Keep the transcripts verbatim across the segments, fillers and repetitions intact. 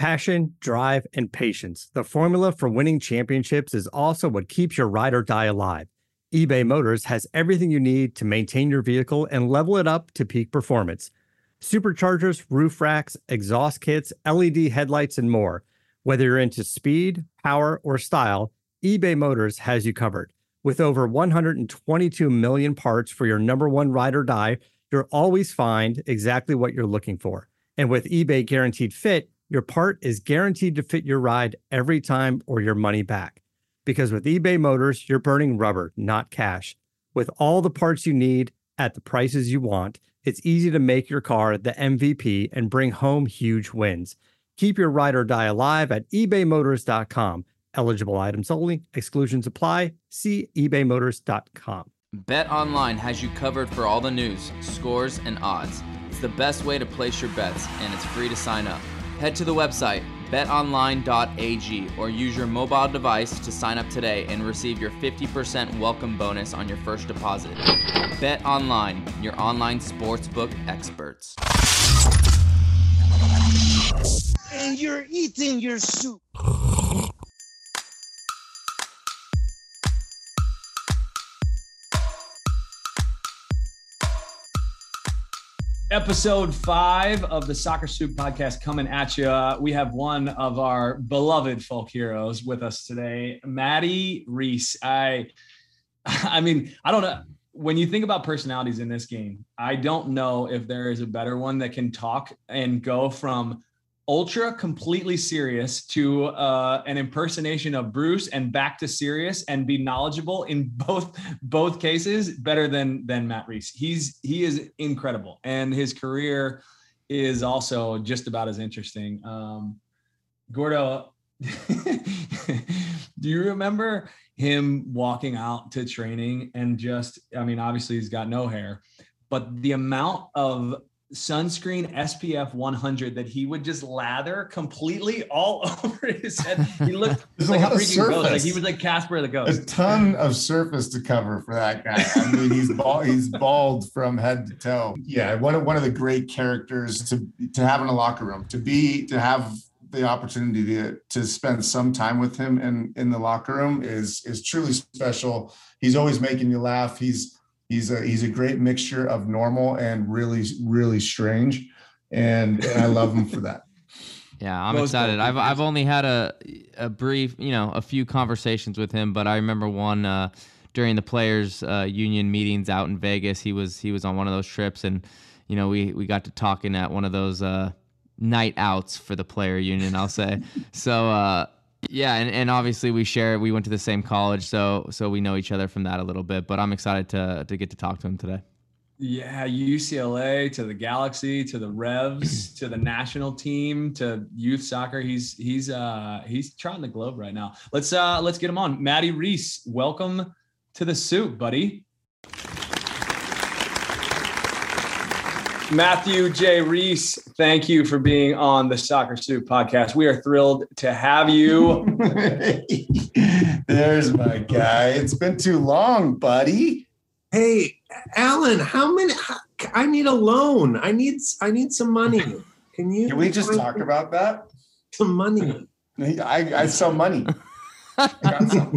Passion, drive, and patience. The formula for winning championships is also what keeps your ride or die alive. eBay Motors has everything you need to maintain your vehicle and level it up to peak performance. Superchargers, roof racks, exhaust kits, L E D headlights, and more. Whether you're into speed, power, or style, eBay Motors has you covered. With over one hundred twenty-two million parts for your number one ride or die, you'll always find exactly what you're looking for. And with eBay Guaranteed Fit, your part is guaranteed to fit your ride every time or your money back. Because with eBay Motors, you're burning rubber, not cash. With all the parts you need at the prices you want, it's easy to make your car the M V P and bring home huge wins. Keep your ride or die alive at ebay motors dot com. Eligible items only. Exclusions apply. See ebay motors dot com. BetOnline has you covered for all the news, scores, and odds. It's the best way to place your bets, and it's free to sign up. Head to the website bet online dot a g or use your mobile device to sign up today and receive your fifty percent welcome bonus on your first deposit. BetOnline, your online sportsbook experts. And you're eating your soup. Episode five of the Soccer Soup podcast coming at you. We have one of our beloved folk heroes with us today, Matty Rees. I, I mean, I don't know. When you think about personalities in this game, I don't know if there is a better one that can talk and go from ultra completely serious to uh, an impersonation of Bruce and back to serious and be knowledgeable in both both cases better than than Matt Rees. He's he is incredible, and his career is also just about as interesting. Um, Gordo, do you remember him walking out to training and just, I mean, obviously he's got no hair, but the amount of sunscreen S P F one hundred that he would just lather completely all over his head. He looked like a, a freaking ghost. Like he was like Casper the Ghost. A ton of surface to cover for that guy. I mean, he's bald, he's bald from head to toe. Yeah, one of one of the great characters to to have in a locker room, to be to have the opportunity to to spend some time with him in in the locker room is is truly special. He's always making you laugh. He's He's a he's a great mixture of normal and really, really strange. And, and I love him for that. Yeah, I'm excited. I've I've only had a a brief, you know, a few conversations with him, but I remember one uh, during the players uh, union meetings out in Vegas. He was he was on one of those trips, and you know, we we got to talking at one of those uh, night outs for the player union, I'll say. so uh Yeah, and, and obviously we share. We went to the same college, so so we know each other from that a little bit. But I'm excited to to get to talk to him today. Yeah, U C L A to the Galaxy to the Revs to the national team to youth soccer. He's he's uh he's trotting the globe right now. Let's uh let's get him on. Matty Rees, welcome to the Soup, buddy. Matthew J. Rees, thank you for being on the Soccer Soup podcast. We are thrilled to have you. There's my guy. It's been too long, buddy. Hey, Alan, how many? How, I need a loan. I need I need some money. Can you? Can we just talk about that? Some money. I I sell money. I got some.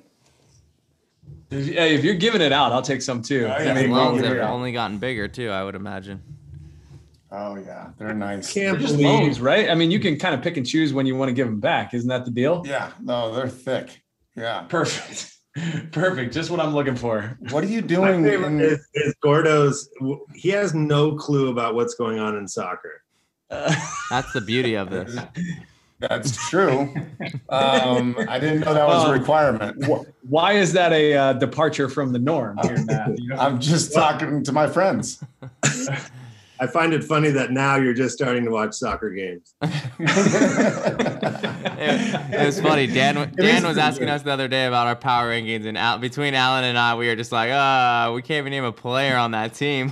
If, hey, if you're giving it out, I'll take some too. Oh, yeah. I mean, loans have yeah. only gotten bigger too, I would imagine. Oh yeah, they're nice. Can't They're just believe. loans, right? I mean, you can kind of pick and choose when you want to give them back. Isn't that the deal? Yeah, no, they're thick. Yeah, Perfect. Perfect. Just what I'm looking for. what are you My doing? favorite in- is, is Gordo's. He has no clue about what's going on in soccer. Uh, That's the beauty of this. That's true. Um, I didn't know that was Um, a requirement. why is that a uh, departure from the norm here, Matt? You know? I'm just talking to my friends. I find it funny that now you're just starting to watch soccer games. It, it was funny. Dan Dan was asking us the other day about our power rankings, and Al, between Alan and I, we were just like, "Ah, uh, we can't even name a player on that team."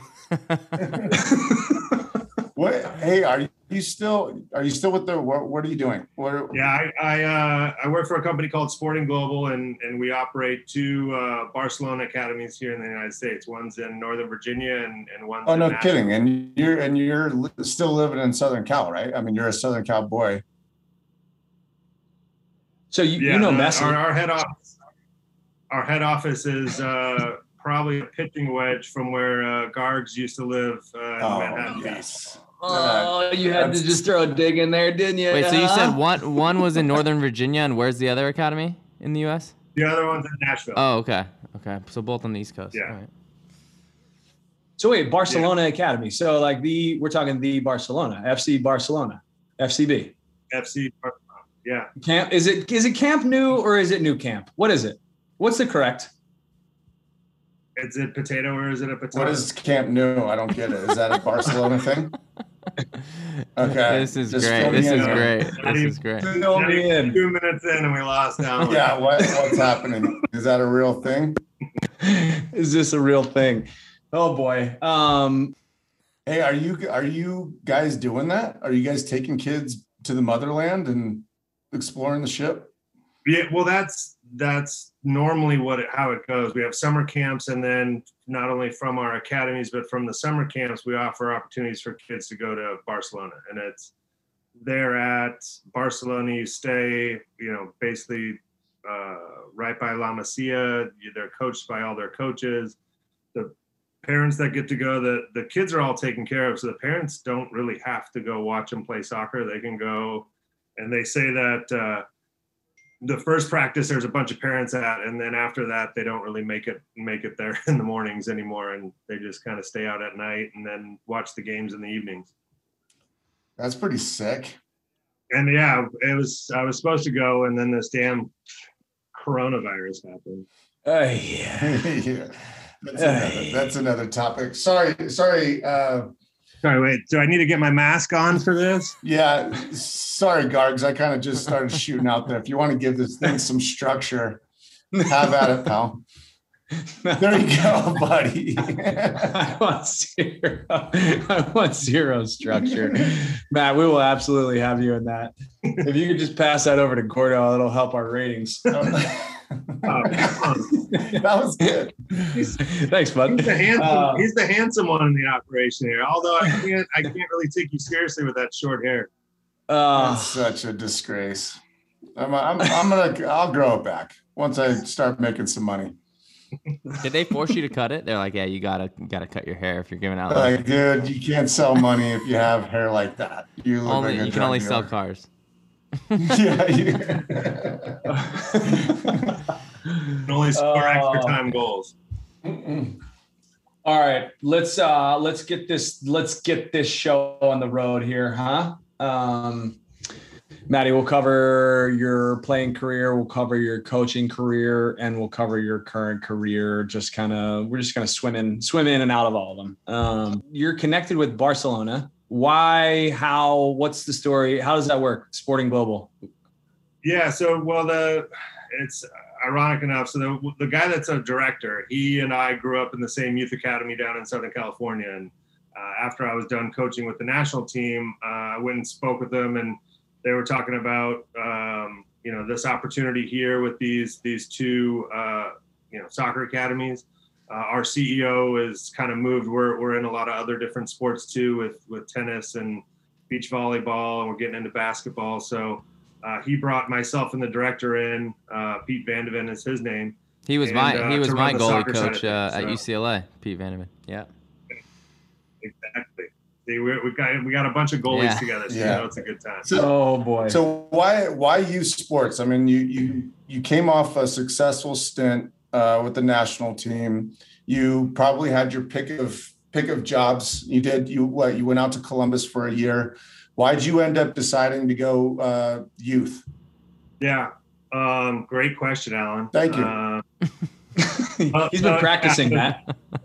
What? Hey, are you still? Are you still with the? What, what are you doing? What? Yeah, I I, uh, I work for a company called Sporting Global, and and we operate two uh, Barcelona academies here in the United States. One's in Northern Virginia, and and one's. Oh in no, Nashville. kidding! And you're and you're li- still living in Southern Cal, right? I mean, you're a Southern Cal boy. So you, yeah, you know uh, Messi. Our, our head office, our head office is uh, probably a pitching wedge from where uh, Gargs used to live uh, in Oh, Manhattan Beach. yes. Oh, you had to just throw a dig in there, didn't you? Wait, so you said one one was in Northern Virginia, and where's the other academy in the U S? The other one's in Nashville. Oh, okay, okay. So both on the East Coast. Yeah. All right. So wait, Barcelona yeah. Academy. So like the we're talking the Barcelona, F C Barcelona, F C B. F C Barcelona. Yeah. Camp is it is it Camp Nou or is it New Camp? What is it? What's the correct? Is it potato or is it a potato? What is Camp Nou? I don't get it. Is that a Barcelona thing? Okay. This is Just great. This is in. great. This is great. Fill me in. Two minutes in and we lost down. Yeah. What, what's happening? Is that a real thing? Is this a real thing? Oh boy. Um, hey, are you are you guys doing that? Are you guys taking kids to the motherland and exploring the ship? Yeah. Well, that's that's normally what it, how it goes. We have summer camps, and then not only from our academies, but from the summer camps, we offer opportunities for kids to go to Barcelona. And it's there at Barcelona. You stay, you know, basically uh, right by La Masia. They're coached by all their coaches. The parents that get to go, the the kids are all taken care of, so the parents don't really have to go watch them play soccer. They can go, and they say that. Uh, The first practice, there's a bunch of parents at, and then after that, they don't really make it make it there in the mornings anymore, and they just kind of stay out at night and then watch the games in the evenings. That's pretty sick. And yeah, it was. I was supposed to go, and then this damn coronavirus happened. Oh yeah, yeah. That's, uh, another, that's another topic. Sorry, sorry. Uh, Sorry, wait. Do I need to get my mask on for this? Yeah. Sorry, Gargs. I kind of just started shooting out there. If you want to give this thing some structure, have at it, pal. There you go, buddy. I want zero. I want zero structure. Matt, we will absolutely have you in that. If you could just pass that over to Gordo, it'll help our ratings. Oh, that was good. He's, Thanks, bud. He's the, handsome, uh, he's the handsome one in the operation here. Although I can't, I can't really take you seriously with that short hair. Uh, That's such a disgrace. I'm, I'm, I'm gonna, I'll grow it back once I start making some money. Did they force you to cut it? They're like, yeah, you gotta, you gotta cut your hair if you're giving out. Like, dude, you can't sell money if you have hair like that. You look only, like a you can only dealer. sell cars. Yeah. You... And only score uh, extra time goals. Mm-mm. All right, let's uh let's get this let's get this show on the road here, huh? Um, Maddie, we'll cover your playing career, we'll cover your coaching career, and we'll cover your current career. Just kind of we're just gonna swim in, swim in and out of all of them. Um, you're connected with Barcelona. Why? How? What's the story? How does that work? Sporting Global. Yeah. So well, the it's. ironic enough, so the, the guy that's a director, he and I grew up in the same youth academy down in Southern California. And uh, after I was done coaching with the national team, uh, I went and spoke with them, and they were talking about, um, you know, this opportunity here with these these two, uh, you know, soccer academies. Uh, our C E O is kind of moved. We're we're in a lot of other different sports too, with with tennis and beach volleyball, and we're getting into basketball. So. Uh, he brought myself and the director in. Uh, Pete Vandeven is his name. He was and, my uh, he was my goalie coach things, uh, so. at U C L A. Pete Vandeven. Yeah. Exactly. See, we we got we got a bunch of goalies Yeah. together, so Yeah. you know it's a good time. So, Oh boy. So why why youth sports? I mean, you you you came off a successful stint uh, with the national team. You probably had your pick of pick of jobs. You did you what? You went out to Columbus for a year. Why'd you end up deciding to go uh, youth? Yeah, um, great question, Alan. Thank you. Uh, He's been practicing that.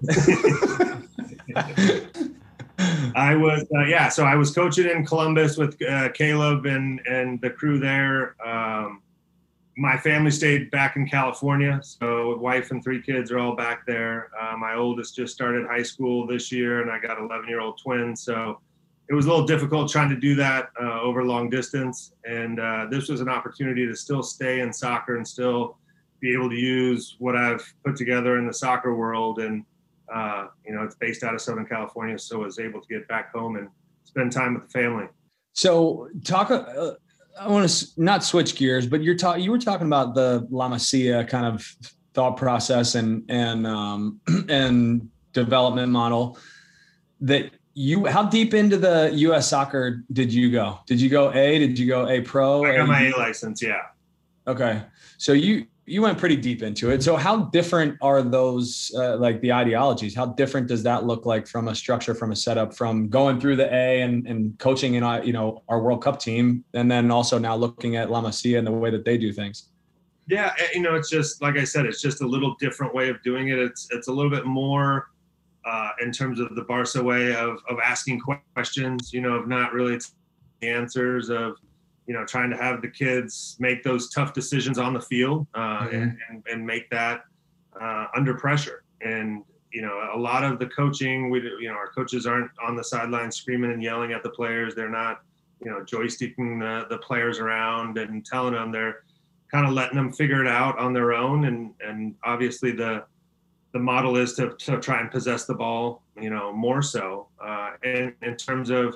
I was, uh, yeah. So I was coaching in Columbus with uh, Caleb and and the crew there. Um, my family stayed back in California, so wife and three kids are all back there. Uh, my oldest just started high school this year, and I got eleven-year-old twins. So it was a little difficult trying to do that uh, over long distance. And uh, this was an opportunity to still stay in soccer and still be able to use what I've put together in the soccer world. And, uh, you know, it's based out of Southern California, so I was able to get back home and spend time with the family. So talk, uh, I want to not switch gears, but you're talking. You were talking about the La Masia kind of thought process and and um, and development model. That you, how deep into the U S soccer did you go? Did you go A? Did you go A Pro? I got A- my A license. Yeah. Okay, so you you went pretty deep into it. So how different are those, uh, like the ideologies? How different does that look like from a structure, from a setup, from going through the A and, and coaching in, uh, you know, our World Cup team, and then also now looking at La Masia and the way that they do things? Yeah, you know, it's just like I said, it's just a little different way of doing it. It's it's a little bit more uh, in terms of the Barca way of of asking questions. You know, of not really answers, of you know, trying to have the kids make those tough decisions on the field uh, mm-hmm. and, and, and make that uh, under pressure. And, you know, a lot of the coaching, we, you know, our coaches aren't on the sideline screaming and yelling at the players. They're not, you know, joysticking the, the players around and telling them. They're kind of letting them figure it out on their own. And, and obviously the, the model is to, to try and possess the ball, you know, more so. Uh, and in terms of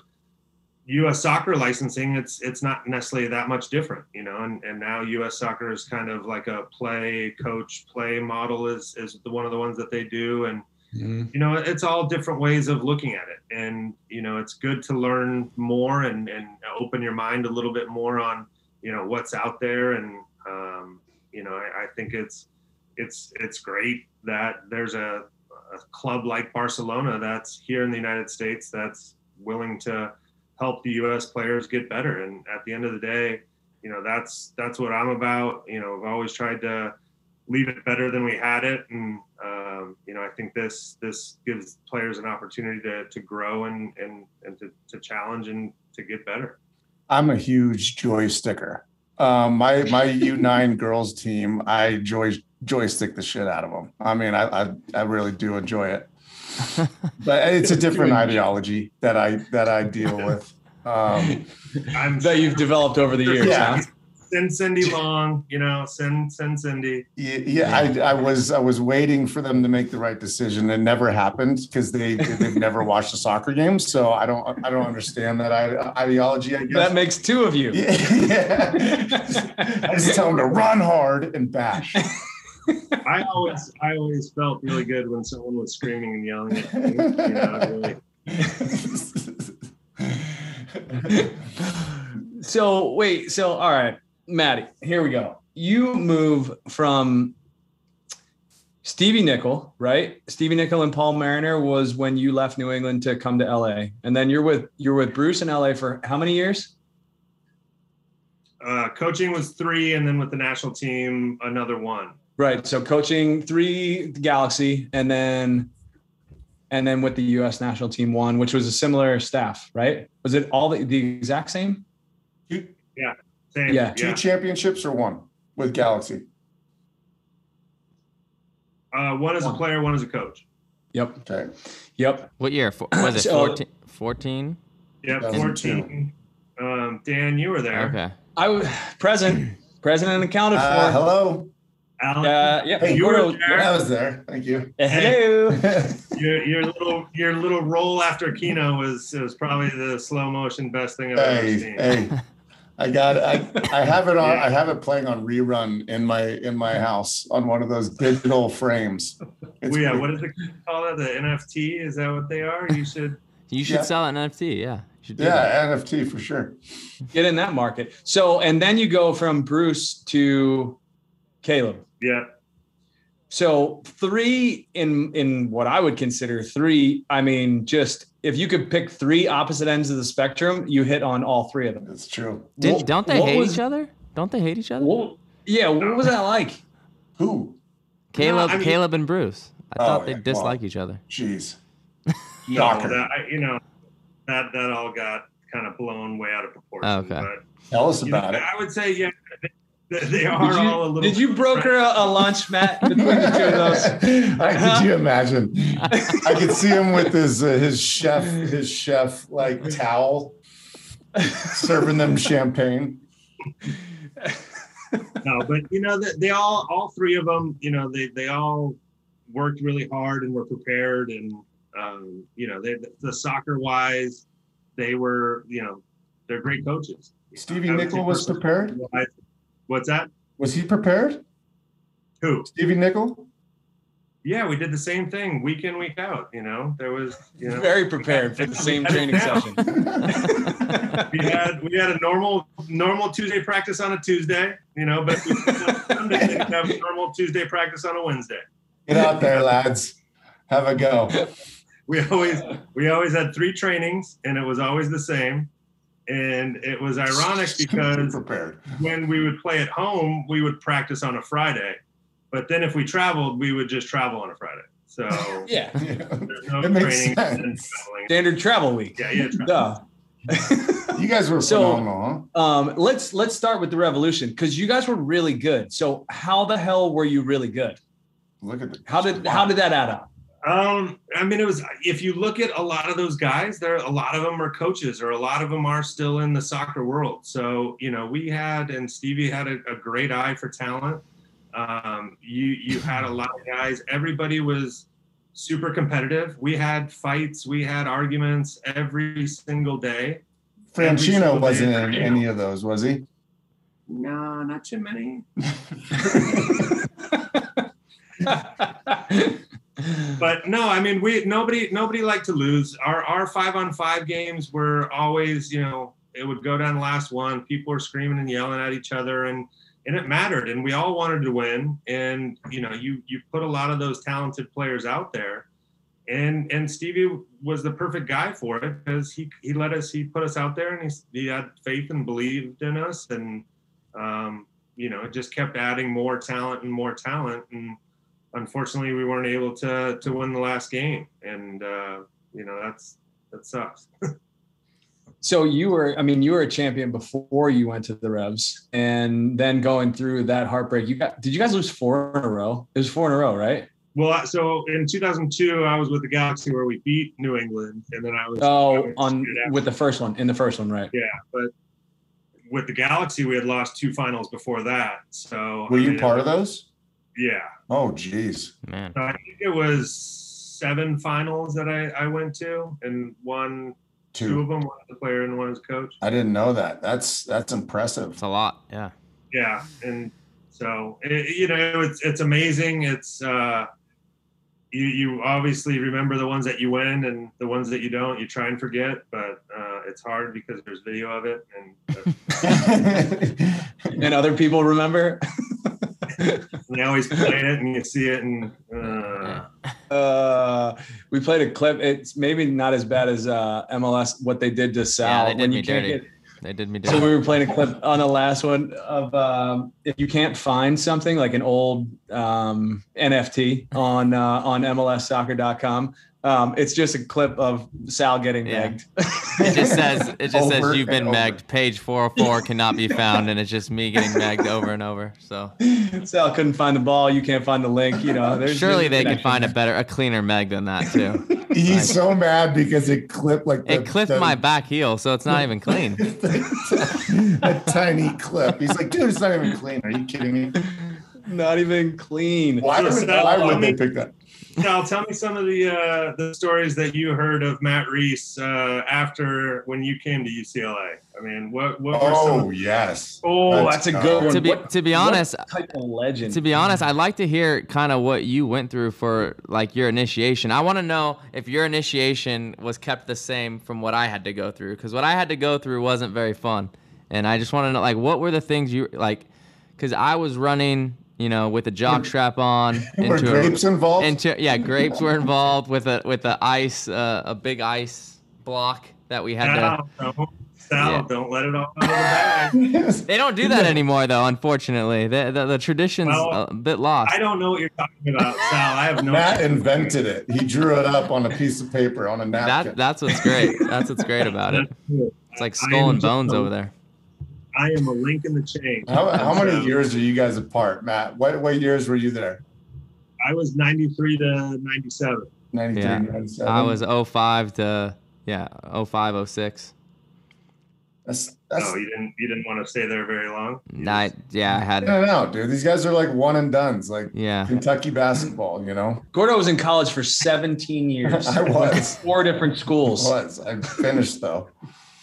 U S soccer licensing, it's it's not necessarily that much different, you know, and, and now U S soccer is kind of like a play, coach, play model is, is the, one of the ones that they do. And, mm-hmm. you know, it's all different ways of looking at it. And, you know, it's good to learn more and, and open your mind a little bit more on, you know, what's out there. And, um, you know, I, I think it's, it's, it's great that there's a, a club like Barcelona that's here in the United States that's willing to help the U S players get better. And at the end of the day, you know, that's, that's what I'm about. You know, I've always tried to leave it better than we had it. And, um, you know, I think this, this gives players an opportunity to, to grow and, and, and to, to challenge and to get better. I'm a huge joy sticker. Um, my, my U nine girls team, I joy, joystick the shit out of them. I mean, I, I, I really do enjoy it. But it's a different ideology that I that I deal with. Um, I'm, that you've developed over the years. Yeah. Huh? Send Cindy Long, you know, send send Cindy. Yeah, yeah I, I was I was waiting for them to make the right decision. It never happened because they they've never watched a soccer game. So I don't I don't understand that ideology. I guess that makes two of you. Yeah, yeah. I just tell them to run hard and bash. I always, I always felt really good when someone was screaming and yelling at me. You know, really. So wait, so all right, Maddie, here we go. You move from Stevie Nicol, right? Stevie Nicol and Paul Mariner was when you left New England to come to L A, and then you're with you're with Bruce in L A for how many years? Uh, coaching was three, and then with the national team, another one. Right. So coaching three Galaxy and then and then with the U S national team one, which was a similar staff, right? Was it all the, the exact same? Two, yeah. Same. Yeah. Two yeah. championships or one with Galaxy? Uh, one as a player, one as a coach. Yep. Okay. Yep. What year? Was it So- fourteen? fourteen? Yep. fourteen. Um, Dan, you were there. Okay. I was present, present and accounted for. Uh, hello. Alan, Uh, yeah. Hey, you were Hello. there. I was there. Thank you. Uh, Hello. Your, your little your little roll after Keno was was probably the slow motion best thing I've ever Hey, seen. hey. I got I I have it on I have it playing on rerun in my in my house on one of those digital frames. It's Well, yeah, pretty- what is it called? It? The N F T? Is that what they are? You should. You should Yeah. sell an N F T. Yeah. You should do that. yeah, N F T for sure. Get in that market. So, and then you go from Bruce to Caleb. Yeah. So three in in what I would consider three. I mean, just if you could pick three opposite ends of the spectrum, you hit on all three of them. That's true. Did, What- don't they what hate was- each other? Don't they hate each other? What, yeah, what was that like? Who? Caleb, No, I mean- Caleb and Bruce. I Oh, thought they yeah, dislike well. each other. Jeez. No, Shocker. that, I, you know, that that all got kind of blown way out of proportion. Oh, okay. But Tell us you know, about it. I would say, yeah, they, they are Did you, all a little. did you broker a, a lunch, Matt, between the two of those? I, could you imagine? I could see him with his uh, his chef his chef like towel, serving them champagne. No, but you know, they, they all all three of them, you know, they they all worked really hard and were prepared, and um, you know, they the soccer wise, they were, you know, they're great coaches, Stevie Nickel was prepared? What's that? Was he prepared? Who? Stevie Nickel? Yeah, we did the same thing week in, week out. You know, there was, you know, very prepared for the same training session. we had we had a normal normal Tuesday practice on a Tuesday, you know, but we didn't have a normal Tuesday practice on a Wednesday. Get out there, lads. Have a go. We always we always had three trainings, and it was always the same. And it was ironic because when we would play at home, we would practice on a Friday. But then if we traveled, we would just travel on a Friday. So yeah, there's no it makes training. sense. Standard travel week. Yeah, yeah. Duh. You guys were so, phenomenal. Huh? Um, let's let's start with the Revolution because you guys were really good. So how the hell were you really good? Look at the, how did how did that add up? Um, I mean, it was, if you look at a lot of those guys, there, a lot of them are coaches or a lot of them are still in the soccer world. So, you know, we had, and Stevie had a, a great eye for talent. Um, you, you had a lot of guys, everybody was super competitive. We had fights, we had arguments every single day. Franchino single wasn't day. in any of those, was he? No, not too many. But no, I mean, we nobody nobody liked to lose. Our our five on five games were always, you know, it would go down the last one. People were screaming and yelling at each other, and and it mattered. And we all wanted to win. And you know, you you put a lot of those talented players out there, and and Stevie was the perfect guy for it because he he let us he put us out there and he he had faith and believed in us, and um, you know, it just kept adding more talent and more talent and. Unfortunately, we weren't able to to win the last game, and uh, you know that's that sucks. So you were, I mean, you were a champion before you went to the Revs, and then going through that heartbreak. You got? Did you guys lose four in a row? It was four in a row, right? Well, so in two thousand two, I was with the Galaxy where we beat New England, and then I was oh I was on with the first one in the first one, right? Yeah, but with the Galaxy, we had lost two finals before that. So were I you mean, part of those? Yeah. Oh, geez. Man. So I think it was seven finals that I, I went to, and one, two. two of them, one as a player and one as a coach. I didn't know that. That's that's impressive. It's a lot. Yeah. Yeah, and so it, you know, it's it's amazing. It's uh, you you obviously remember the ones that you win, and the ones that you don't, you try and forget. But uh, it's hard because there's video of it, and and other people remember. And they always play it, and you see it, and uh... uh, we played a clip. It's maybe not as bad as uh, M L S what they did to Sal. Yeah, they did when me you can't dirty. Get... They did me dirty. So we were playing a clip on the last one of um, if you can't find something like an old um, N F T on uh, on M L S soccer dot com. Um, it's just a clip of Sal getting yeah. megged. It just says it just Over says you've been and megged. Page four oh four cannot be found, and it's just me getting megged over and over. So Sal couldn't find the ball. You can't find the link. You know, there's surely there's they could find a better, a cleaner meg than that too. He's Like, so mad because it clipped like the, it clipped the, my back heel, so it's not even clean. a tiny clip. He's like, dude, it's not even clean. Are you kidding me? Not even clean. Why would, why would they pick that? Now, tell me some of the uh, the stories that you heard of Matt Reese uh, after when you came to U C L A. I mean, what what were Oh, some of- yes. Oh, that's a good one. To be What- to be honest, what type of legend. to be honest, I'd like to hear kind of what you went through for like your initiation. I want to know if your initiation was kept the same from what I had to go through, because what I had to go through wasn't very fun, and I just want to know like what were the things you like, because I was running. You know, with a jock strap on. Were into grapes a, involved? Into yeah, grapes were involved with a with a ice uh, a big ice block that we had Sal, to. don't, Sal, Yeah. don't let it all out of the bag. They don't do that anymore, though. Unfortunately, the the, the tradition's Well, a bit lost. I don't know what you're talking about, Sal. I have no. Matt invented it. He drew it up on a piece of paper on a napkin. That that's what's great. That's what's great about it. It's like skull and bones over there. I am a link in the chain. How, how many So, years are you guys apart, Matt? What what years were you there? I was ninety-three to ninety-seven. ninety-three, Yeah. ninety-seven? I was oh five to yeah oh five oh six. That's, that's, Oh, you didn't you didn't want to stay there very long. Night, yeah, I had no, no, dude. These guys are like one and dones, like yeah. Kentucky basketball, you know? Gordo was in college for seventeen years. I was. Four different schools. Was. I finished, though.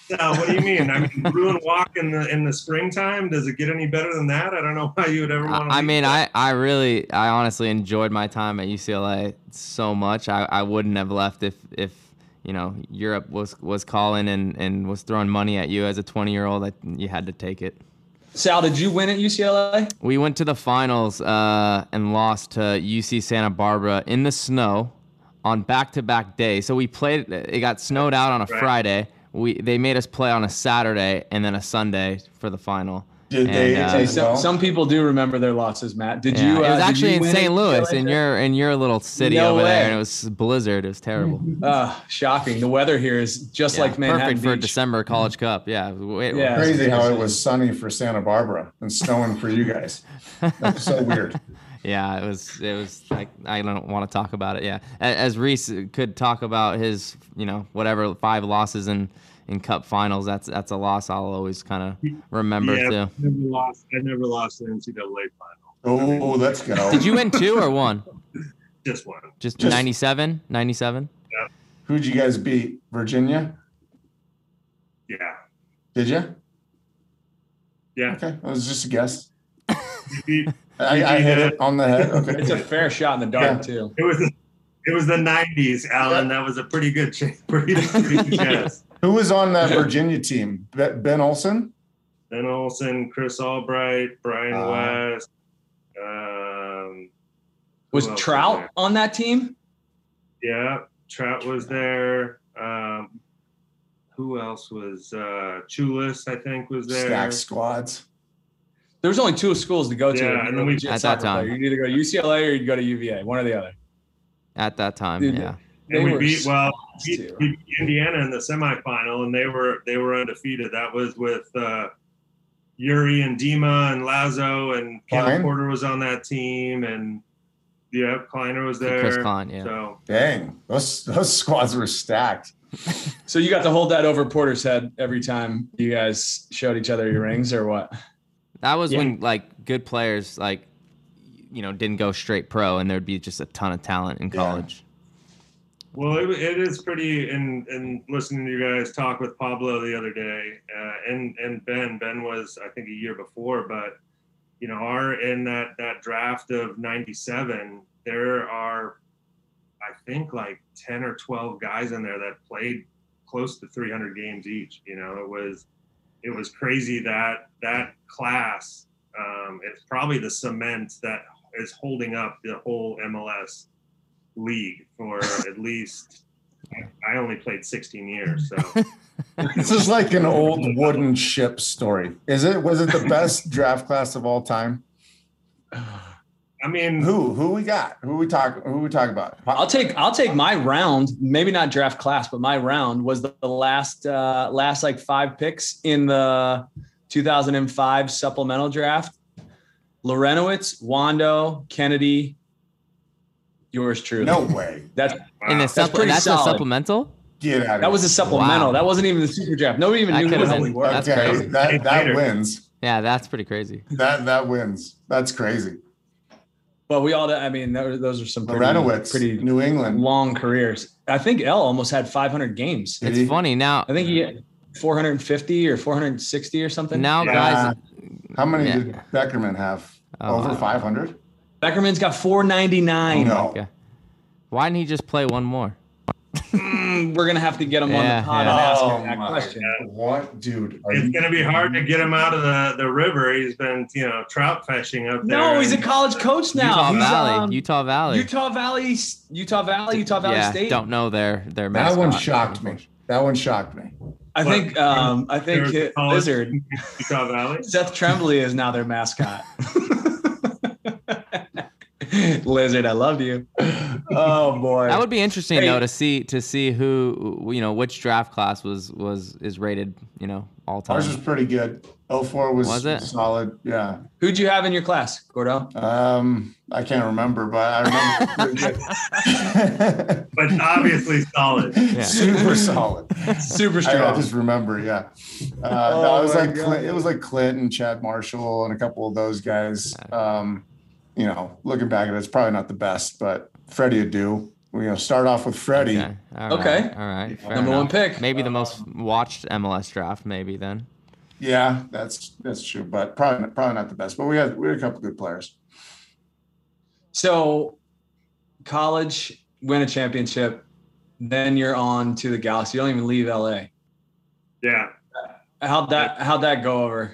Sal, what do you mean? I mean, Bruin walk in the in the springtime. Does it get any better than that? I don't know why you would ever want to. I mean, I, I really, I honestly enjoyed my time at U C L A so much. I, I wouldn't have left if, if you know, Europe was, was calling and, and was throwing money at you as a twenty-year-old. I, you had to take it. Sal, did you win at U C L A? We went to the finals uh, and lost to U C Santa Barbara in the snow on back-to-back days. So we played. It got snowed out on a Right. Friday. We they made us play on a Saturday and then a Sunday for the final. Did And, they? uh, Hey, as some, well? some people do remember their losses, Matt. Did Yeah, you? Uh, it was did actually you in win Saint at Louis, U C L A? in your in your little city No over way. there, and it was blizzard. It was terrible. Uh, shocking. The weather here is just Yeah, like Manhattan perfect for a Beach. December College Cup. Yeah, wait, Yeah. Crazy how it was sunny for Santa Barbara and snowing for you guys. That's so weird. Yeah, it was. It was like I don't want to talk about it. Yeah, A- as Reese could talk about his, you know, whatever five losses in, in Cup finals. That's that's a loss I'll always kind of remember yeah, too. I never lost. I never lost an N C double A final. Oh, let's go. Did you win two or one? Just one. Just, Just- ninety-seven, ninety-seven. Who'd you guys beat? Virginia? Yeah. Did you? Yeah. Okay, that was just a guess. We beat- I, I hit it on the head. Okay. It's a fair shot in the dark Yeah. too. It was it was the nineties, Alan. That was a pretty good ch- pretty, pretty good guess. Who was on that Virginia team? Be- Ben Olsen? Ben Olsen, Chris Albright, Brian Uh, West. Um, who Was else Trout there? on that team? Yeah, Trout was there. Um, who else was uh, Chulis? I think was there. Stack squads. There was only two schools to go to. Yeah, if you and were then a we- legit At that soccer time. player. You'd either go to U C L A or you'd go to U V A, one or the other. At that time, Dude, yeah. And we were beat well, s- we too. beat Indiana in the semifinal, and they were they were undefeated. That was with uh, Yuri and Dima and Lazo, and Caleb Klein? Porter was on that team, and yeah, Kleiner was there. Chris Klein, yeah. So Dang, those those squads were stacked. So you got to hold that over Porter's head every time you guys showed each other your rings, or what? That was Yeah. when like good players like you know didn't go straight pro, and there'd be just a ton of talent in Yeah. college. well, it, it is pretty. And and listening to you guys talk with Pablo the other day, uh, and and Ben, Ben was I think a year before, but you know, our in that that draft of ninety-seven, there are I think like ten or twelve guys in there that played close to three hundred games each. You know, it was it was crazy that that class. Um, it's probably the cement that is holding up the whole M L S league for at least. I only played sixteen years, so This is like an old wooden ship story. Is it? Was it the best draft class of all time? I mean, Who? Who we got? Who we talk? Who we talk about? I'll take I'll take my round, maybe not draft class, but my round was the, the last uh, last like five picks in the two thousand five supplemental draft. Lorenowitz, Wando, Kennedy, yours truly. No way. That's In the That's supple- pretty that's a solid. supplemental. Get out of that was a supplemental. Wow. That wasn't even the super draft. Nobody even That knew who could've the hell been- we were. that's okay, crazy. that that Later. wins. Yeah, that's pretty crazy. That that wins. That's crazy. Well, we all. I mean, those those are some pretty, Lorenowitz, pretty New England. long careers. I think L almost had five hundred games. Did It's he? funny now. I think he had four hundred fifty or four hundred sixty or something. Now Yeah. guys, How many Yeah. did Beckerman have? Oh, Over wow. five hundred? Beckerman's got four ninety-nine. No. okay. Why didn't he just play one more? Mm, we're gonna have to get him on Yeah, the pod yeah. and ask Oh him that my question. God. What, dude? Are it's you going to be hard to get him out of the, the river. He's been, you know, trout fishing up there. No, he's a and- college coach now. Utah He's, Valley. um, Utah Valley. Utah Valley, Utah Valley, Utah Valley yeah, State. don't know their their That mascot. one shocked me. That one shocked me. I What? think. Um, I think There's a uh, college- Lizard Utah Valley. Seth Tremblay is now their mascot. Lizard, I love you. Oh boy. That would be interesting Hey. though to see to see who you know which draft class was was is rated you know all time. Ours was pretty good. oh four was, Was it? solid. Yeah. Who'd you have in your class, Gordo? Um, I can't remember, but I remember pretty good. But obviously solid. Yeah. Super solid. Super I, strong. I just remember, yeah. Uh, Oh no, it was my like God. Clint, it was like Clint and Chad Marshall and a couple of those guys. Um, you know, looking back at it, it's probably not the best, but Freddie Adu, We're gonna start off with Freddie. Okay. All right. Okay. All right. Fair Number one enough. pick. Maybe the most watched M L S draft. Maybe then. Yeah, that's that's true, but probably not, probably not the best. But we had we had a couple good players. So, college, win a championship, then you're on to the Galaxy. You don't even leave L A. Yeah. How'd that How'd that go over?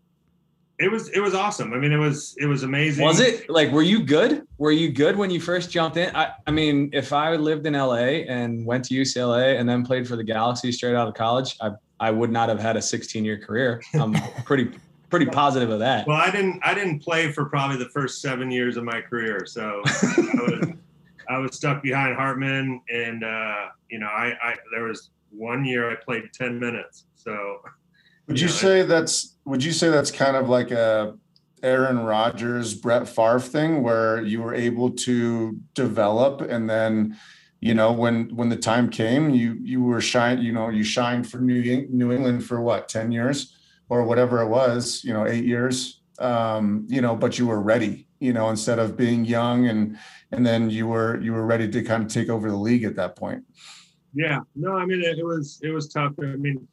It was it was awesome. I mean, it was it was amazing. Was it like, were you good? Were you good when you first jumped in? I, I mean, if I lived in L A and went to U C L A and then played for the Galaxy straight out of college, I I would not have had a sixteen year career. I'm pretty pretty positive of that. Well, I didn't I didn't play for probably the first seven years of my career, so I was I was stuck behind Hartman, and uh, you know, I, I there was one year I played ten minutes. So would you you know, say that's would you say that's kind of like a Aaron Rodgers, Brett Favre thing where you were able to develop, and then, you know, when when the time came, you you were shine, you know, you shined for New New England for what, ten years or whatever it was, you know, eight years, um, you know, but you were ready, you know, instead of being young, and and then you were you were ready to kind of take over the league at that point. Yeah, no, I mean, it, it was it was tough. I mean,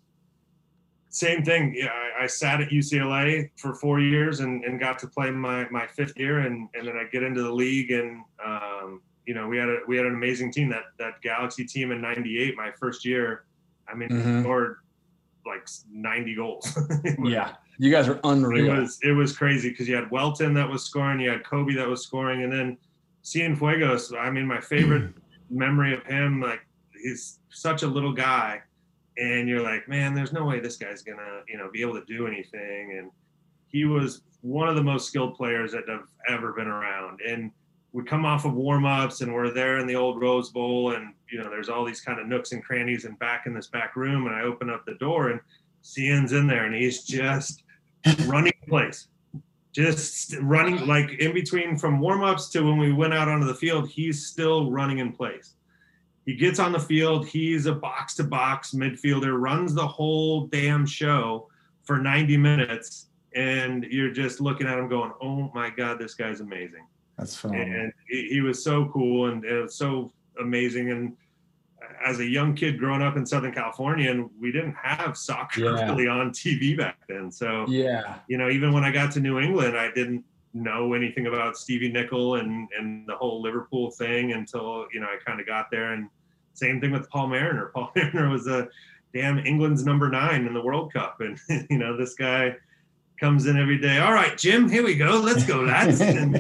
same thing. Yeah, I, I sat at U C L A for four years and, and got to play my, my fifth year, and, and then I get into the league, and um, you know, we had a we had an amazing team. That that Galaxy team in ninety-eight, my first year, I mean, Mhm. we scored like ninety goals. Yeah, you guys are unreal. It was it was crazy because you had Welton that was scoring, you had Kobe that was scoring, and then Cienfuegos. I mean, my favorite memory of him, like, he's such a little guy, and you're like, man, there's no way this guy's gonna, you know, be able to do anything. And he was one of the most skilled players that have ever been around. And we come off of warm-ups, and we're there in the old Rose Bowl, and you know, there's all these kind of nooks and crannies and back in this back room, and I open up the door, and Cien's in there, and he's just running plays. Just running, like, in between from warm-ups to when we went out onto the field, he's still running in place. He gets on the field, he's a box-to-box midfielder, runs the whole damn show for ninety minutes, and you're just looking at him going, oh my God, this guy's amazing. That's phenomenal. And he, he was so cool, and it was so amazing. And as a young kid growing up in Southern California, and we didn't have soccer Yeah. really on T V back then. So, Yeah. you know, even when I got to New England, I didn't know anything about Stevie Nicol and, and the whole Liverpool thing until, you know, I kind of got there. And same thing with Paul Mariner. Paul Mariner was a damn England's number nine in the World Cup. And, you know, this guy comes in every day. All right, Jim, here we go. Let's go, lads. And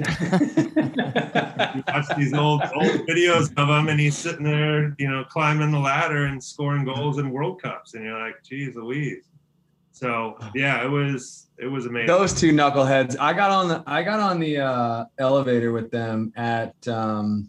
you watch these old old videos of him, and he's sitting there, you know, climbing the ladder and scoring goals in World Cups, and you're like, geez Louise. So yeah, it was it was amazing. Those two knuckleheads. I got on the I got on the uh, elevator with them at um,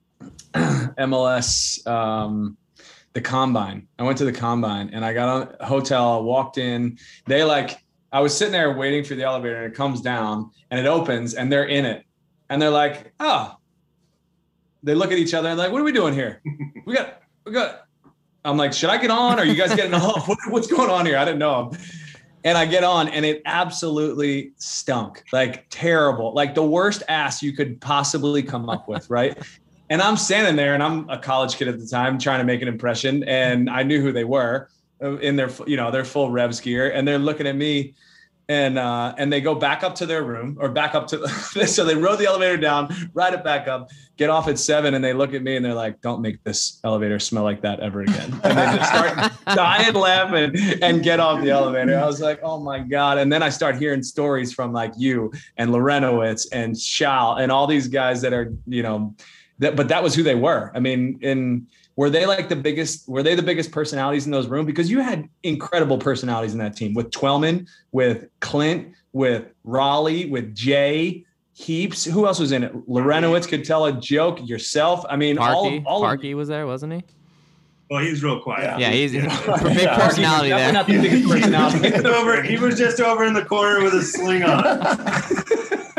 M L S, um, the Combine. I went to the Combine, and I got on a hotel. Walked in. They like. I was sitting there waiting for the elevator, and it comes down and it opens, and they're in it, and they're like, oh. They look at each other and like, what are we doing here? We got, we got. I'm like, should I get on? Are you guys getting off? What, what's going on here? I didn't know. And I get on, and it absolutely stunk, like terrible, like the worst ass you could possibly come up with, right? And I'm standing there, and I'm a college kid at the time trying to make an impression, and I knew who they were in their, you know, their full Revs gear, and they're looking at me. And uh, and they go back up to their room or back up to so they rode the elevator down, ride it back up, get off at seven, and they look at me and they're like, "Don't make this elevator smell like that ever again." And they just start dying laughing and get off the elevator. I was like, "Oh my God!" And then I start hearing stories from like you and Lorenowitz and Schal and all these guys that are, you know, that. But that was who they were. I mean, in Were they like the biggest, were they the biggest personalities in those rooms? Because you had incredible personalities in that team with Twellman, with Clint, with Raleigh, with Jay, Heaps. Who else was in it? Lorenowitz could tell a joke, yourself. I mean, Parky, all, all Parky was there, wasn't he? Well, he's real quiet. Yeah, he's Yeah. a big Yeah. personality there. Not the biggest personality. He was over, he was just over in the corner with a sling on.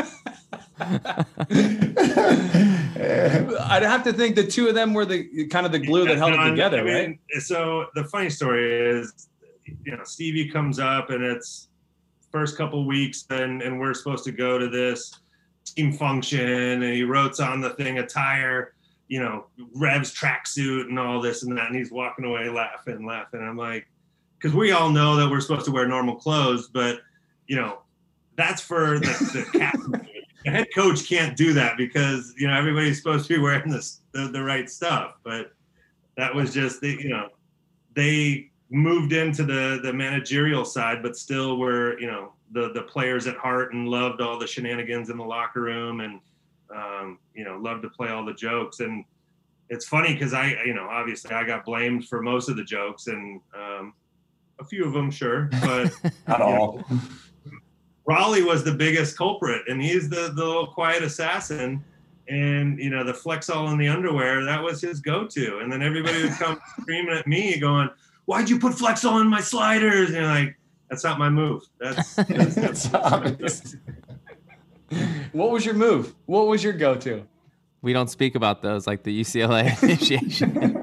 I'd have to think the two of them were the kind of the glue that held it together, I mean, right? So the funny story is, you know, Stevie comes up, and it's first couple weeks, and, and we're supposed to go to this team function, and he wrote on the thing, attire, you know, Rev's tracksuit and all this and that. And he's walking away laughing, laughing. I'm like, because we all know that we're supposed to wear normal clothes, but, you know, that's for the, the captain. The head coach can't do that because, you know, everybody's supposed to be wearing this, the, the right stuff. But that was just, the, you know, they moved into the, the managerial side, but still were, you know, the, the players at heart and loved all the shenanigans in the locker room and, um, you know, loved to play all the jokes. And it's funny because I, you know, obviously I got blamed for most of the jokes and um, a few of them, sure, but not all. Know, Raleigh was the biggest culprit, and he's the, the little quiet assassin. And, you know, the flex all in the underwear, that was his go-to. And then everybody would come screaming at me going, why'd you put flex all in my sliders? And you're like, that's not my move. That's, that's, that's, that's What was your move? What was your go-to? We don't speak about those like the U C L A initiation.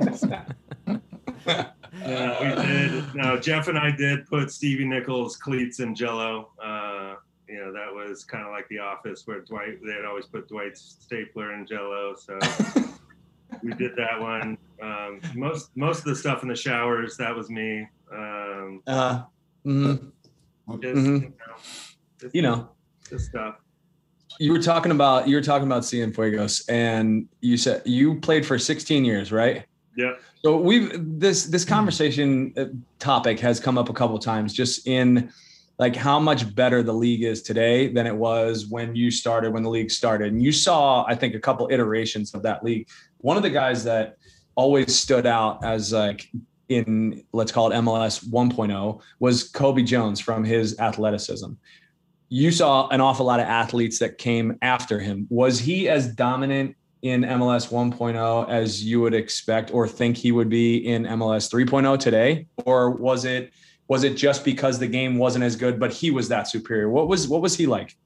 Yeah, we did. No, Jeff and I did put Stevie Nichols cleats in Jell-O. Uh, you know, that was kind of like The Office where Dwight, they had always put Dwight's stapler in Jell-O. So we did that one. Um, most most of the stuff in the showers, that was me. Um, uh, mm-hmm. just, Mm-hmm. you know, just, you know, just stuff. You were talking about you were talking about Cienfuegos, and you said you played for sixteen years, right? Yeah. So we've this this conversation topic has come up a couple of times, just in like how much better the league is today than it was when you started, when the league started. And you saw, I think, a couple iterations of that league. One of the guys that always stood out as like in, let's call it M L S one point oh, was Kobe Jones from his athleticism. You saw an awful lot of athletes that came after him. Was he as dominant in M L S one point oh as you would expect or think he would be in M L S three point oh today? Or was it was it just because the game wasn't as good, but he was that superior? What was what was he like?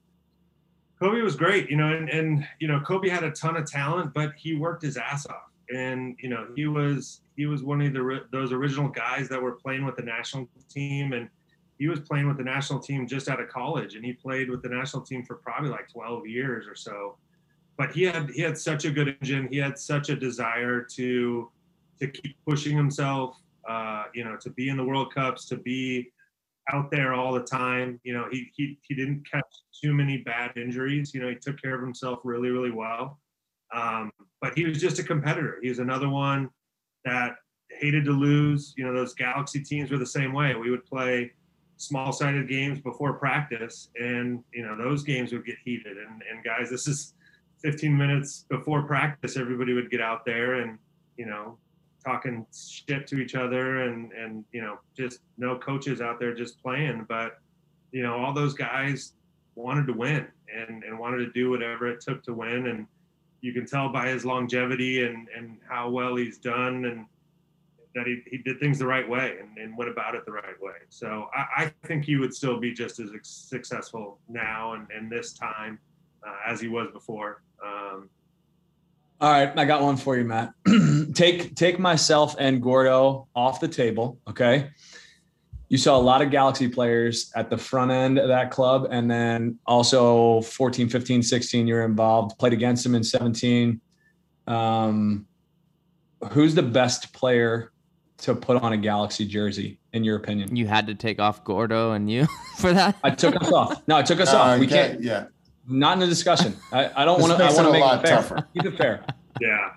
Kobe was great, you know, and, and you know, Kobe had a ton of talent, but he worked his ass off. And, you know, he was he was one of the those original guys that were playing with the national team, and he was playing with the national team just out of college, and he played with the national team for probably like twelve years or so. But he had he had such a good engine. He had such a desire to to keep pushing himself, uh, you know, to be in the World Cups, to be out there all the time. You know, he he he didn't catch too many bad injuries. You know, he took care of himself really, really well. Um, but he was just a competitor. He was another one that hated to lose. You know, those Galaxy teams were the same way. We would play small-sided games before practice, and you know, those games would get heated. And and guys, this is fifteen minutes before practice, everybody would get out there and, you know, talking shit to each other and, and, you know, just no coaches out there just playing. But, you know, all those guys wanted to win and, and wanted to do whatever it took to win. And you can tell by his longevity and, and how well he's done and that he, he did things the right way and, and went about it the right way. So I, I think he would still be just as successful now and, and this time uh, as he was before. Um, All right, I got one for you, Matt. take take myself and Gordo off the table, okay? You saw a lot of Galaxy players at the front end of that club, and then also fourteen, fifteen, sixteen, you're involved, played against them in seventeen. Um, who's the best player to put on a Galaxy jersey, in your opinion? You had to take off Gordo and you for that? I took us off. No, I took us Uh, off. We okay, can't. Yeah. Not in the discussion. I, I don't This want to. I makes want it to a make lot it fair. tougher. Keep it fair. yeah.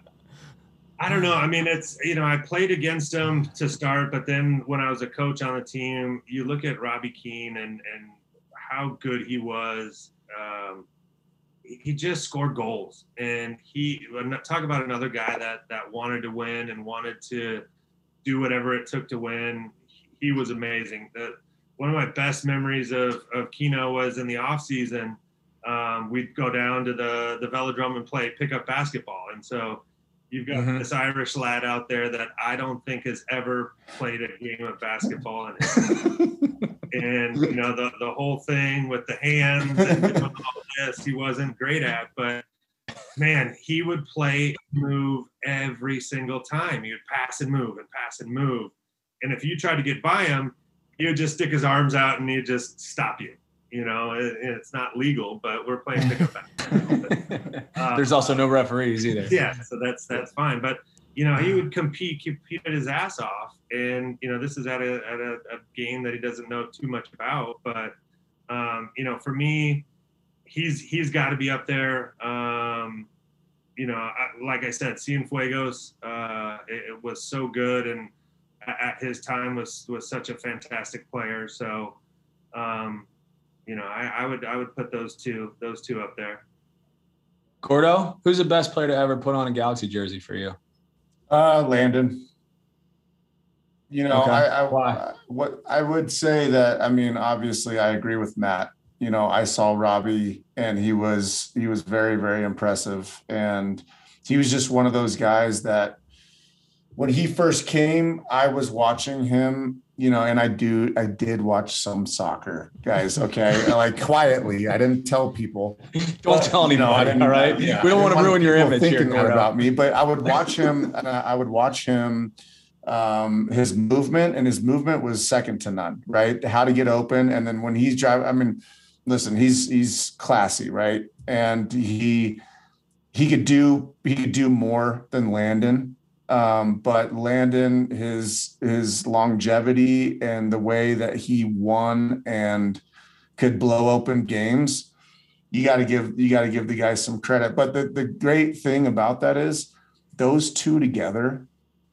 I don't know. I mean, it's, you know, I played against him to start, but then when I was a coach on the team, you look at Robbie Keane and, and how good he was. Um, he just scored goals, and he talk about another guy that, that wanted to win and wanted to do whatever it took to win. He was amazing. The, one of my best memories of, of Keno was in the off season. Um, we'd go down to the, the Velodrome and play pickup basketball. And so you've got mm-hmm. this Irish lad out there that I don't think has ever played a game of basketball in his life. And, you know, the, the whole thing with the hands and doing all this, he wasn't great at. But, man, he would play move every single time. He would pass and move and pass and move. And if you tried to get by him, he would just stick his arms out and he'd just stop you. You know, it, it's not legal, but we're playing pickup basketball. uh, There's also no referees either. Yeah, so that's that's fine. But you know, he would compete, compete his ass off, and you know, this is at a at a, a game that he doesn't know too much about. But um, you know, for me, he's he's got to be up there. Um, you know, I, like I said, Cienfuegos, uh, it, it was so good, and at, at his time was was such a fantastic player. So. Um, You know, I, I would I would put those two those two up there. Gordo, who's the best player to ever put on a Galaxy jersey for you? Uh, Landon. You know, Okay. I, I Why? what I would say that I mean, obviously, I agree with Matt. You know, I saw Robbie, and he was he was very very impressive, and he was just one of those guys that when he first came, I was watching him. You know, and I do, I did watch some soccer, guys. Okay, like quietly, I didn't tell people. Don't But, tell you know, I anybody. didn't- All right, yeah, we don't I want to didn't ruin your people image here, thinking that Gordo. about me. But I would watch him, and I would watch him. Um, his movement and his movement was second to none. Right, how to get open, and then when he's driving, I mean, listen, he's he's classy, right? And he he could do he could do more than Landon. Um, but Landon, his his longevity and the way that he won and could blow open games, you got to give you got to give the guy some credit. But the the great thing about that is those two together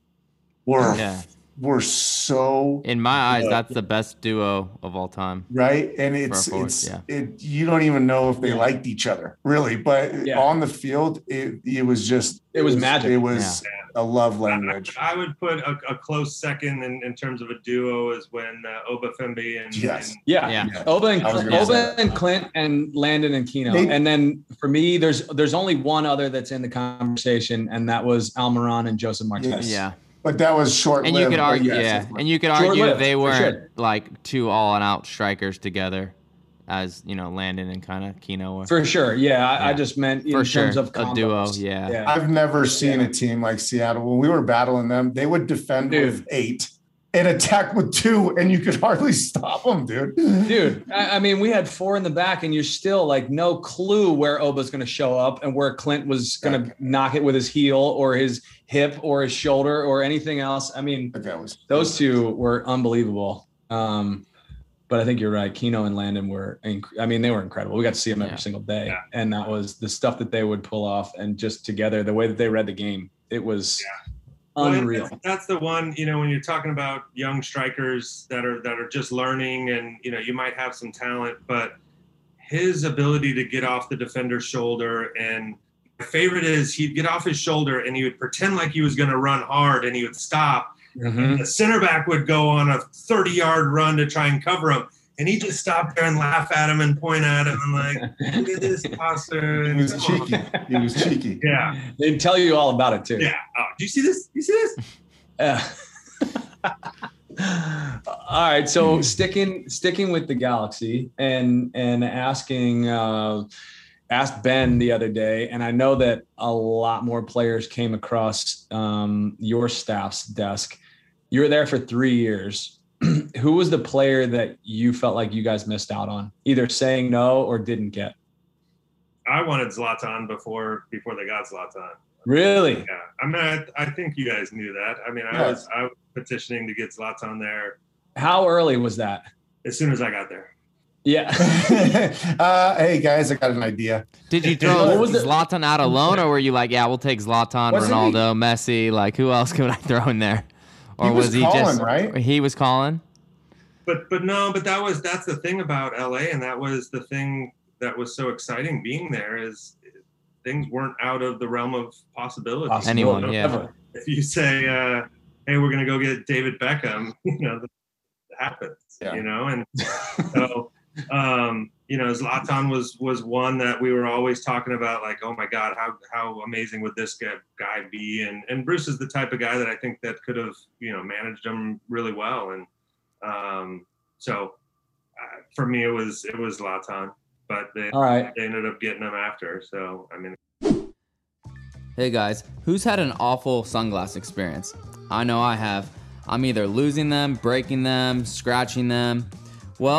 were Yeah. were so In my eyes, good. that's the best duo of all time. right, and it's For a forward, it's yeah. it. You don't even know if they Yeah. liked each other, really. But Yeah. on the field, it it was just It was magic. It was a love language. I would put a, a close second in, in terms of a duo is when uh, Obafembi and, Yes. and Yeah. Yeah. Oba and, I was gonna say Oba and Clint and Landon and Keno. They- and then for me, there's there's only one other that's in the conversation, and that was Almiron and Joseph Martinez. Yes. Yeah. But that was short. And you could argue, yes, yeah, it's- and you could argue Short-lived, they for weren't sure. like two all-out strikers together, as you know, Landon and kind of Keno were. For sure. Yeah. I, I Yeah. just meant in For terms sure, of a duo, combos. yeah. Yeah. I've never seen Yeah. a team like Seattle. When we were battling them, they would defend Dude. with eight and attack with two, and you could hardly stop them, dude. Dude, I, I mean, we had four in the back, and you're still like no clue where Oba's going to show up and where Clint was going to knock it with his heel or his hip or his shoulder or anything else. I mean, That guy was those two were unbelievable. Um, but I think you're right. Keno and Landon were, inc- I mean, they were incredible. We got to see them every Yeah. single day. Yeah. And that was the stuff that they would pull off, and just together, the way that they read the game, it was Well, unreal. that's, that's the one, you know, when you're talking about young strikers that are that are just learning, and you know, you might have some talent, but his ability to get off the defender's shoulder, and my favorite is he'd get off his shoulder and he would pretend like he was going to run hard, and he would stop. Mhm. The center back would go on a thirty-yard run to try and cover him, and he'd just stop there and laugh at him and point at him and like, look at this passer. he And was come on. cheeky. He was cheeky. Yeah, They'd tell you all about it too. yeah. Oh, do you see this? Do you see this? Yeah. All right. So sticking sticking with the Galaxy and and asking uh, asked Ben the other day, and I know that a lot more players came across um, your staff's desk. You were there for three years. Who was the player that you felt like you guys missed out on, either saying no or didn't get? I wanted Zlatan before before they got Zlatan. Really? Yeah, I mean, I, I think you guys knew that. I mean, I Yeah. was I was petitioning to get Zlatan there How early was that? as soon as I got there. Yeah. uh, hey guys, I got an idea. Did you throw What was it? Zlatan out alone, or were you like, yeah, we'll take Zlatan, Wasn't he- Ronaldo, Messi? Like, who else could I throw in there? Or He was was he calling, just right? He was calling. But but no, but that was that's the thing about L A, and that was the thing that was so exciting being there is things weren't out of the realm of possibility. Anyone, So yeah. If you say, uh, "Hey, we're gonna go get David Beckham," you know, that happens. Yeah. You know, and so. Um, you know, Zlatan was was one that we were always talking about, like, oh my God, how how amazing would this guy, guy be? And and Bruce is the type of guy that I think that could have, you know, managed him really well. And um, so uh, for me, it was it was Zlatan, but they All right. they ended up getting him after. So I mean, Hey guys, who's had an awful sunglass experience? I know I have. I'm either losing them, breaking them, scratching them. Well,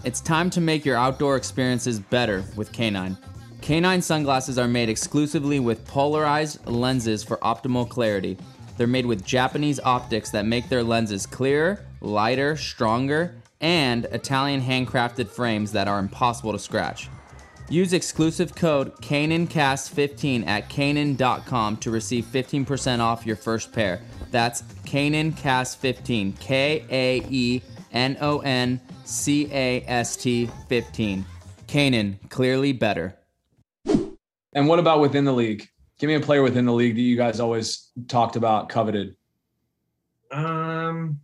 It's time to make your outdoor experiences better with K nine. K nine sunglasses are made exclusively with polarized lenses for optimal clarity. They're made with Japanese optics that make their lenses clearer, lighter, stronger, and Italian handcrafted frames that are impossible to scratch. Use exclusive code Kanencast fifteen at Kanen dot com to receive fifteen percent off your first pair. That's Kanencast fifteen, K A E N O N C A S T fifteen. Kanen, clearly better. And what about within the league? Give me a player within the league that you guys always talked about, coveted. Um,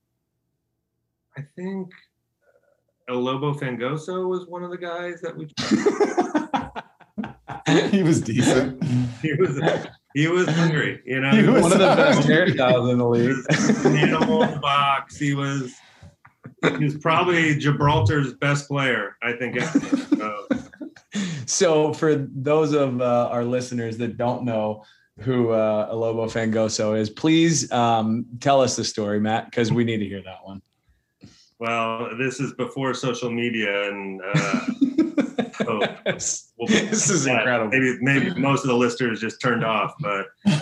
I think El Lobo Fangoso was one of the guys that we. He was decent. he was he was hungry, you know. He was one of the best hairstyles in the league. He was an animal in the box. He was he was probably Gibraltar's best player, I think. So. So for those of uh, our listeners that don't know who uh, Lobo Fangoso is, please um, tell us the story, Matt, because we need to hear that one. Well, this is before social media, and uh, so we'll, this is yeah, incredible. Maybe, maybe most of the listeners just turned off, but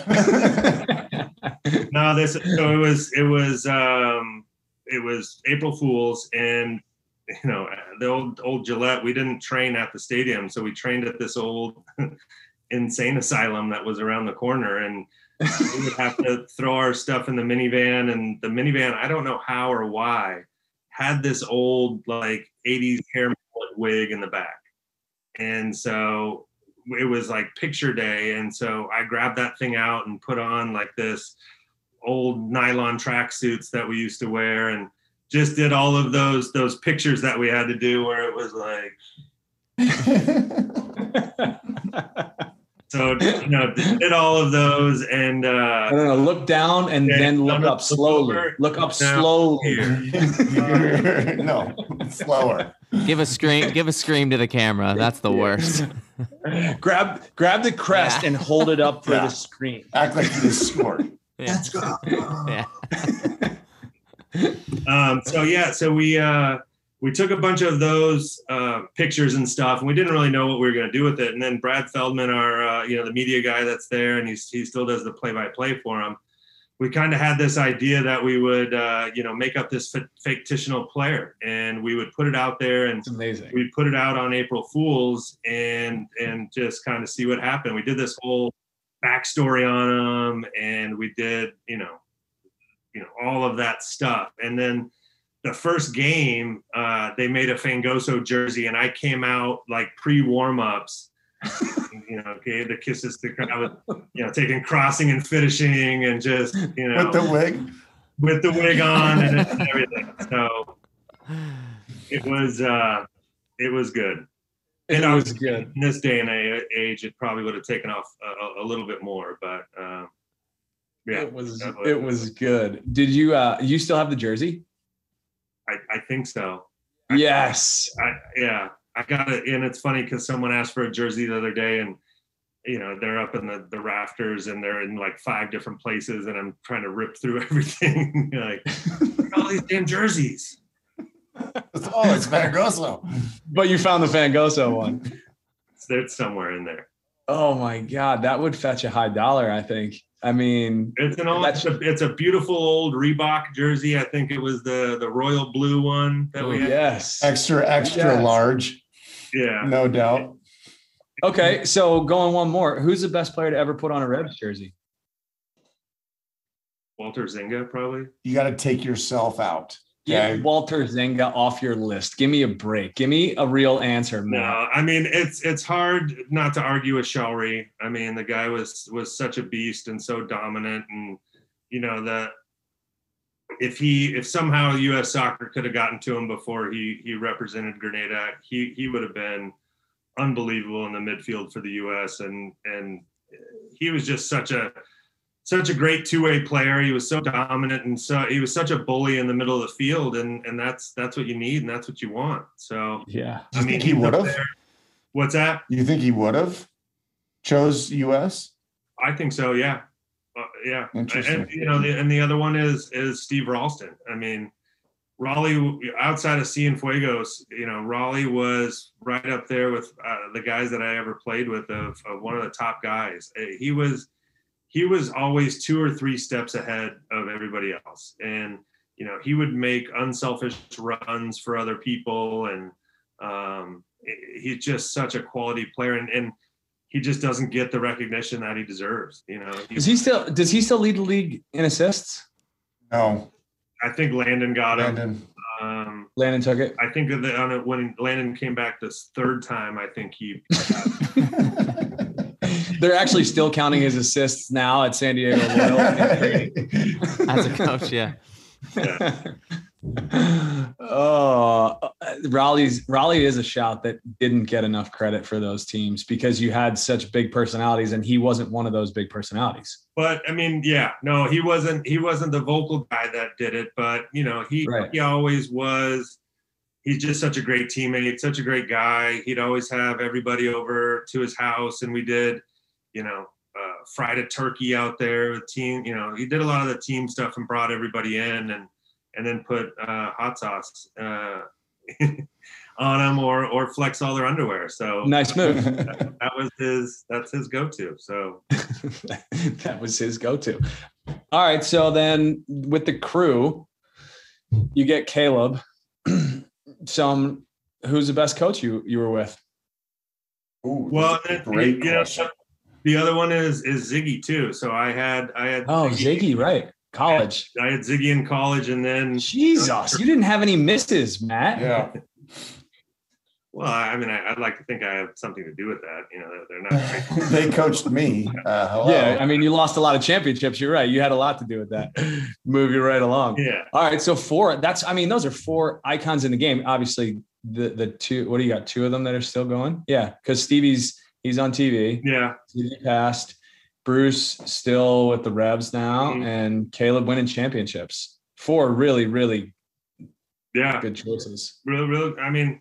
no, this. So it was, it was, um, it was April Fool's, and you know, the old old Gillette. We didn't train at the stadium, so we trained at this old insane asylum that was around the corner, and we would have to throw our stuff in the minivan, and the minivan, I don't know how or why, had this old like eighties hair mullet wig in the back. And so it was like picture day. And so I grabbed that thing out and put on like this old nylon tracksuits that we used to wear, and just did all of those, those pictures that we had to do where it was like, so, you know, did all of those, and uh, I don't know, look down and yeah, then look no, up slowly. over, Look up down, slowly. No, slower. Give a scream. Give a scream to the camera. That's the worst. grab grab the crest Yeah. and hold it up for Yeah. the screen. Act like you just scored. Yeah. Let's go. Yeah. um, so yeah, so we uh, we took a bunch of those uh, pictures and stuff, and we didn't really know what we were going to do with it. And then Brad Feldman, our uh, you know the media guy that's there, and he's, he still does the play-by-play for him. We kind of had this idea that we would uh, you know make up this f- fictional player, and we would put it out there, and It's amazing. we put it out on April Fools, and and just kind of see what happened. We did this whole backstory on him, and we did you know you know all of that stuff, and then the first game, uh, they made a Fangoso jersey, and I came out like pre-warm-ups, you know, gave the kisses to I was, you know, taking crossing and finishing, and just, you know, With the wig. with the wig on and everything. So it was, uh, it was good. It And was good. In this day and age, it probably would have taken off a, a little bit more, but uh, yeah, It was that it was good. Did you uh you still have the jersey? I, I think so. Yes. I, yeah, I got it. And it's funny because someone asked for a jersey the other day, and, you know, they're up in the, the rafters, and they're in like five different places, and I'm trying to rip through everything. Like, look at all these damn jerseys. Oh, it's Fangoso. But you found the Fangoso one. It's, it's somewhere in there. Oh my God, that would fetch a high dollar, I think. I mean, It's an old, That's- it's, a, it's a beautiful old Reebok jersey. I think it was the, the royal blue one that we had. yes. Extra, extra Yes. large, Yeah. no doubt. Okay, so going one more. Who's the best player to ever put on a Reds jersey? Walter Zinga, probably. You got to take yourself out. Get Okay. Walter Zenga off your list. Give me a break. Give me a real answer, No, Matt. I mean it's it's hard not to argue with Shelry. I mean the guy was was such a beast and so dominant, and you know that if he if somehow U S Soccer could have gotten to him before he he represented Grenada, he he would have been unbelievable in the midfield for the U S, and and he was just such a such a great two-way player. He was so dominant, and so he was such a bully in the middle of the field, and and that's that's what you need, and that's what you want. So Yeah. Do you think he he's up would have? there. What's that? You think he would have chose U S? I think so. Yeah, uh, yeah. Interesting. And you know, the, and the other one is is Steve Ralston. I mean, Raleigh, outside of Cienfuegos, you know, Raleigh was right up there with uh, the guys that I ever played with of, of one of the top guys. He was, he was always two or three steps ahead of everybody else. And, you know, he would make unselfish runs for other people. And um, he's just such a quality player. And, and he just doesn't get the recognition that he deserves. You know, he, does he still, does he still lead the league in assists? No. I think Landon got Landon. him. Um, Landon took it. I think that the, on it, when Landon came back this third time, I think he. They're actually still counting his assists now at San Diego Loyal. As a coach, yeah. yeah. Oh, Raleigh's Raleigh is a shout that didn't get enough credit for those teams because you had such big personalities, and he wasn't one of those big personalities. But I mean, yeah, no, he wasn't. He wasn't the vocal guy that did it. But you know, he Right. he always was. He's just such a great teammate, such a great guy. He'd always have everybody over to his house, and we did, you know, uh, fried a turkey out there with team. You know, he did a lot of the team stuff and brought everybody in, and and then put uh, hot sauce uh, on them, or or flex all their underwear. So Nice move. that, that was his. That's his go-to. So That was his go-to. All right, so then with the crew, you get Caleb. Some who's the best coach you you were with? Ooh, well, that's a it- great you know, question. the other one is is Ziggy too. So I had I had Oh, Ziggy, right? College. I had Ziggy in college, and then Jesus, you didn't have any misses, Matt. Yeah. well, I mean, I, I'd like to think I have something to do with that. You know, they're not great. They coached me. Uh, hello. Yeah, I mean, you lost a lot of championships. You're right. You had a lot to do with that. Move you right along. Yeah. All right, so four. That's. I mean, those are four icons in the game. Obviously, the the two. What do you got? Two of them that are still going. Yeah, because Stevie's he's on T V. Yeah. Stevie passed. Bruce still with the Revs now, Mhm. and Caleb winning championships. Four really, really Yeah. good choices. Real, real. I mean,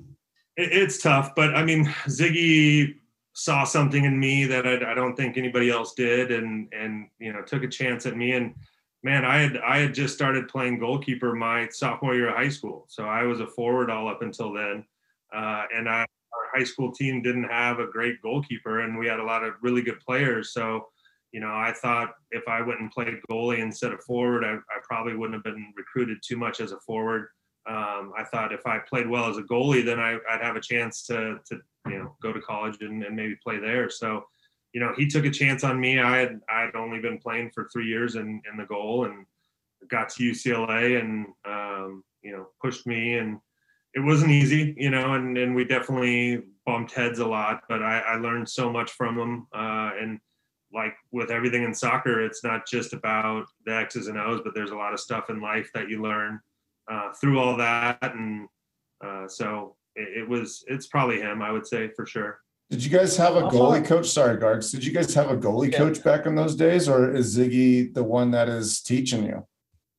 it, it's tough, but I mean, Ziggy saw something in me that I, I don't think anybody else did, and and you know, took a chance at me. And man, I had I had just started playing goalkeeper my sophomore year of high school, so I was a forward all up until then, uh, and I. Our high school team didn't have a great goalkeeper, and we had a lot of really good players. So, you know, I thought if I went and played goalie instead of forward, I, I probably wouldn't have been recruited too much as a forward. Um, I thought if I played well as a goalie, then I, I'd have a chance to, to, you know, go to college and, and maybe play there. So, you know, he took a chance on me. I had, I had only been playing for three years in, in the goal, and got to U C L A, and, um, you know, pushed me, and it wasn't easy, you know, and, and we definitely bumped heads a lot, but I, I learned so much from him. Uh, and like with everything in soccer, it's not just about the X's and O's, but there's a lot of stuff in life that you learn uh, through all that. And uh, so it, it was, it's probably him, I would say, for sure. Did you guys have a goalie coach? Sorry, Gargs. Did you guys have a goalie Yeah. coach back in those days, or is Ziggy the one that is teaching you?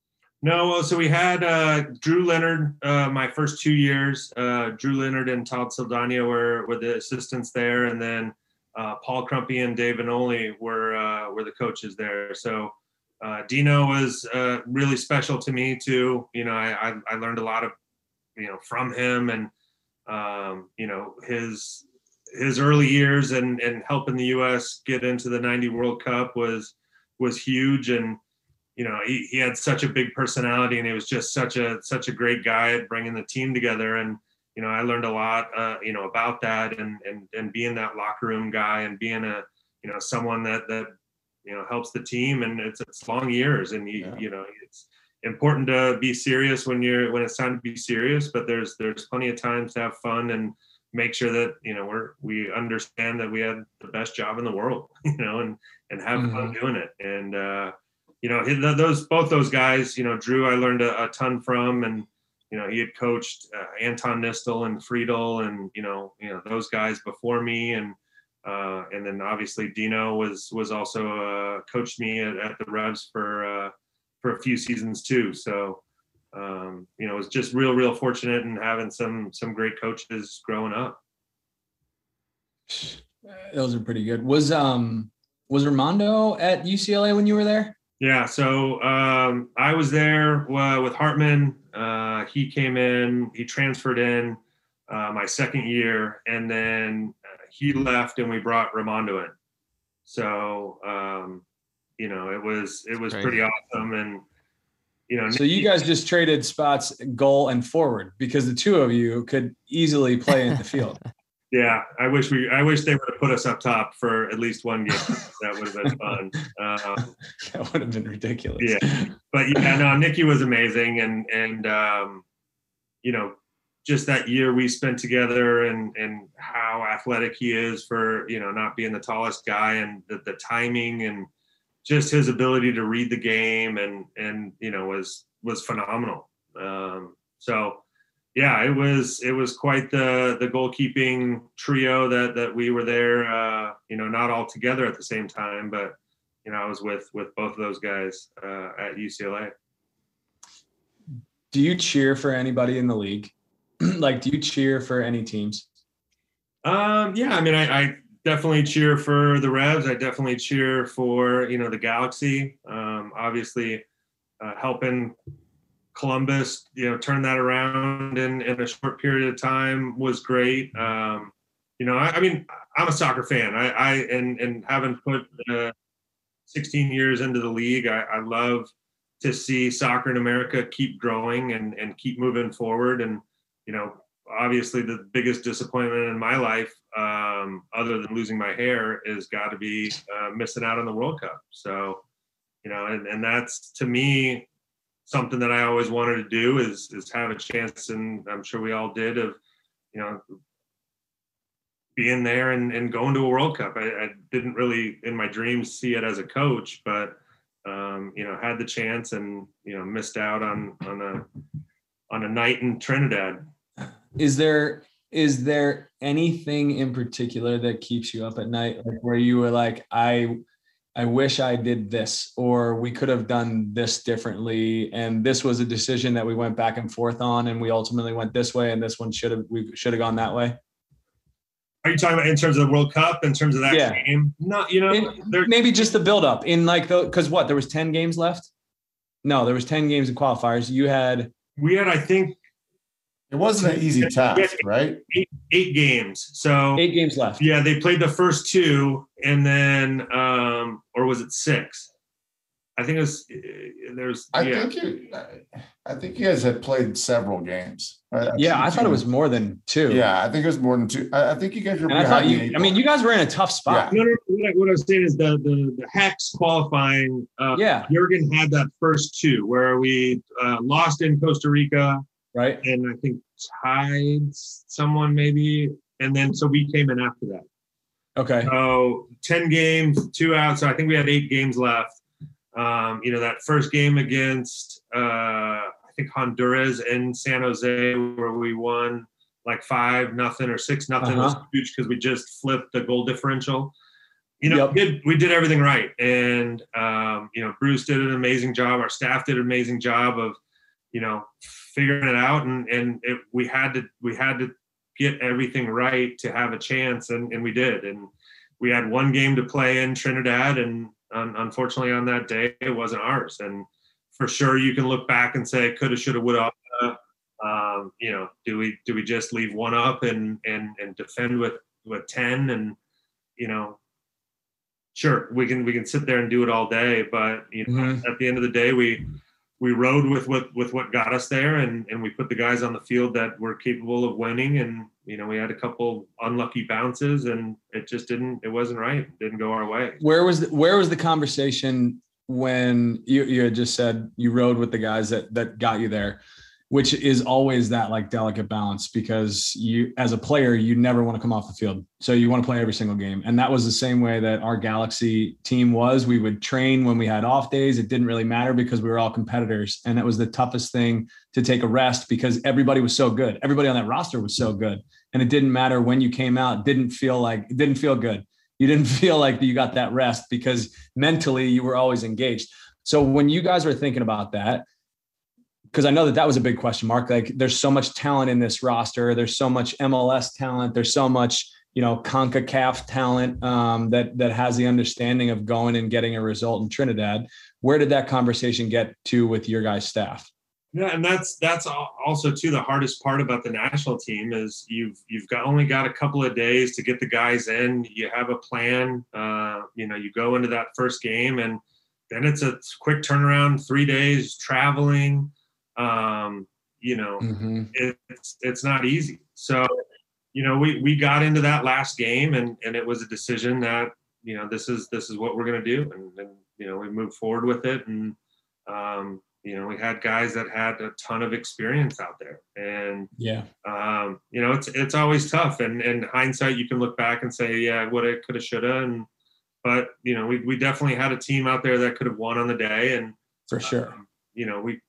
No, well, so we had uh, Drew Leonard uh, my first two years. Uh, Drew Leonard and Todd Saldana were, were the assistants there, and then uh, Paul Crumpy and Dave Vanoli were uh, were the coaches there. So uh, Dino was uh, really special to me too. You know, I, I I learned a lot of you know from him, and um, you know his his early years and and helping the U S get into the ninety World Cup was was huge. And you know, he, he had such a big personality, and he was just such a such a great guy at bringing the team together. And you know, I learned a lot, uh, you know, about that, and and and being that locker room guy, and being a you know someone that that you know helps the team. And it's it's long years, and you Yeah. you know it's important to be serious when you're when it's time to be serious. But there's there's plenty of times to have fun and make sure that you know we're we understand that we had the best job in the world, you know, and and have Mhm. fun doing it. And uh, you know, his- those both those guys, you know, Drew, I learned a, a ton from, and you know, he had coached uh, Anton Nistel and Friedel, and you know, you know those guys before me, and uh, and then obviously Dino was was also uh, coached me at, at the Revs for uh, for a few seasons too. So um, you know, it was just real, real fortunate and having some some great coaches growing up. Those are pretty good. Was um was Armando at U C L A when you were there? Yeah, so um, I was there uh, with Hartman, uh, he came in, he transferred in uh, my second year, and then uh, he left and we brought Ramondo in. So, um, you know, it was, it was pretty awesome. And, you know, so you guys just traded spots, goal and forward, because the two of you could easily play in the field. Yeah, I wish we. I wish they would have put us up top for at least one game. That would have been fun. Um, that would have been ridiculous. Yeah, but yeah, no, Nicky was amazing, and and um, you know, just that year we spent together, and and how athletic he is for, you know, not being the tallest guy, and the, the timing, and just his ability to read the game, and and you know, was was phenomenal. Um, so. Yeah, it was it was quite the the goalkeeping trio that that we were there. Uh, you know, not all together at the same time, but you know, I was with with both of those guys uh, at U C L A. Do you cheer for anybody in the league? Like, do you cheer for any teams? Um, yeah, I mean, I, I definitely cheer for the Revs. I definitely cheer for, you know, the Galaxy. Um, obviously, uh, helping Columbus, you know, turn that around in, in a short period of time was great. Um, you know, I, I mean, I'm a soccer fan. I, I and and having put uh, sixteen years into the league, I, I love to see soccer in America keep growing and and keep moving forward. And you know, obviously, the biggest disappointment in my life, um, other than losing my hair, is got to be uh, missing out on the World Cup. So, you know, and, and that's, to me, something that I always wanted to do is is have a chance, and I'm sure we all did, of, you know, being there and, and going to a World Cup. I, I didn't really in my dreams see it as a coach, but um, you know, had the chance and, you know, missed out on on a on a night in Trinidad. Is there is there anything in particular that keeps you up at night, like where you were like, I I wish I did this, or we could have done this differently, and this was a decision that we went back and forth on, and we ultimately went this way, and this one should have we should have gone that way? Are you talking about in terms of the World Cup, in terms of that yeah. game? Not, you know, in, maybe just the buildup in like the because what there was ten games left. No, there was ten games in qualifiers. You had we had I think it wasn't an easy task, right? Eight, eight games. So eight games left. Yeah, they played the first two, and then, um, or was it six? I think it was. There's. I yeah. think you. I think you guys had played several games. Right? Yeah, I thought it was more than two. Yeah, I think it was more than two. I, I think you guys were. And I thought you. I mean, you guys were in a tough spot. Yeah. No, no, no. What I was saying is the the, the Hex qualifying. Uh, yeah. Jurgen had that first two where we uh, lost in Costa Rica. Right. And I think tied someone maybe. And then, so we came in after that. Okay. So ten games, two out. So I think we had eight games left. Um, you know, that first game against, uh, I think Honduras in San Jose, where we won like five, nothing or six, nothing uh-huh. was huge because we just flipped the goal differential. You know, yep. we, did, we did everything right. And, um, you know, Bruce did an amazing job. Our staff did an amazing job of, you know, figuring it out, and and it, we had to we had to get everything right to have a chance, and, and we did. And we had one game to play in Trinidad, and un, unfortunately on that day it wasn't ours. And for sure, you can look back and say coulda, shoulda, woulda. Um, you know, do we do we just leave one up and and and defend with with ten? And you know, sure, we can we can sit there and do it all day, but you know, mm-hmm. at the end of the day, we. We rode with what with what got us there, and, and we put the guys on the field that were capable of winning. And you know, we had a couple unlucky bounces, and it just didn't. It wasn't right. It didn't go our way. Where was the, where was the conversation when you you had just said you rode with the guys that that got you there, which is always that like delicate balance, because you as a player you never want to come off the field, so you want to play every single game. And that was the same way that our Galaxy team was. We would train when we had off days. It didn't really matter because we were all competitors, and that was the toughest thing to take a rest because everybody was so good. Everybody on that roster was so good, and it didn't matter when you came out. It didn't feel like it didn't feel good. You didn't feel like you got that rest because mentally you were always engaged. So when you guys were thinking about that, because I know that that was a big question mark. Like, there's so much talent in this roster. There's so much M L S talent. There's so much, you know, CONCACAF talent um, that that has the understanding of going and getting a result in Trinidad. Where did that conversation get to with your guys' staff? Yeah, and that's that's also too the hardest part about the national team is you've you've got only got a couple of days to get the guys in. You have a plan. Uh, you know, you go into that first game, and then it's a quick turnaround. Three days traveling. Um, you know, mm-hmm. it's it's not easy. So, you know, we we got into that last game, and and it was a decision that you know this is this is what we're gonna do, and, and you know we moved forward with it, and um, you know, we had guys that had a ton of experience out there, and yeah, um, you know, it's it's always tough. And in hindsight, you can look back and say, yeah, woulda, coulda, shoulda, and but you know, we we definitely had a team out there that could have won on the day, and for sure, um, you know, we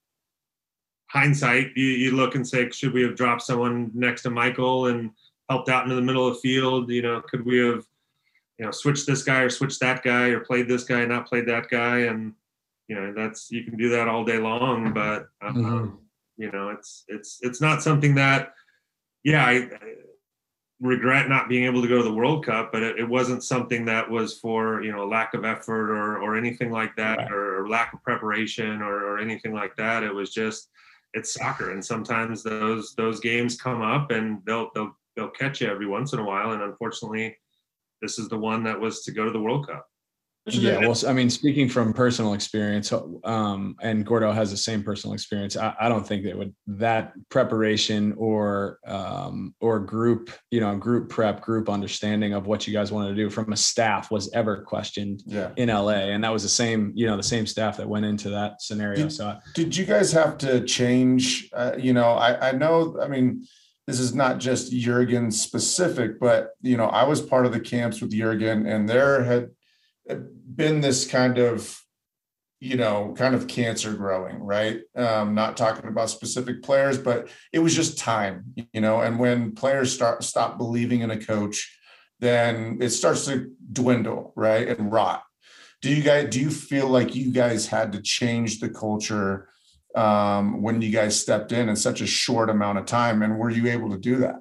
hindsight, you, you look and say, should we have dropped someone next to Michael and helped out into the middle of the field? You know, could we have, you know, switched this guy or switched that guy or played this guy and not played that guy? And you know, that's, you can do that all day long, but, um, mm-hmm. you know, it's, it's, it's not something that, yeah, I, I regret not being able to go to the World Cup, but it, it wasn't something that was for, you know, lack of effort or, or anything like that, right. or, or lack of preparation or, or anything like that. It was just, it's soccer. And sometimes those, those games come up and they'll, they'll, they'll catch you every once in a while. And unfortunately, this is the one that was to go to the World Cup. Yeah, well, I mean, speaking from personal experience, um, and Gordo has the same personal experience. I, I don't think that would that preparation or um, or group, you know, group prep, group understanding of what you guys wanted to do from a staff was ever questioned yeah. in L A, and that was the same, you know, the same staff that went into that scenario. Did, so, did you guys have to change? Uh, you know, I, I know. I mean, this is not just Jurgen specific, but you know, I was part of the camps with Jurgen, and there had been this kind of, you know, kind of cancer growing, right? Um, not talking about specific players, but it was just time, you know, and when players start stop believing in a coach, then it starts to dwindle, right? And rot. Do you guys, do you feel like you guys had to change the culture um, when you guys stepped in in such a short amount of time? And were you able to do that?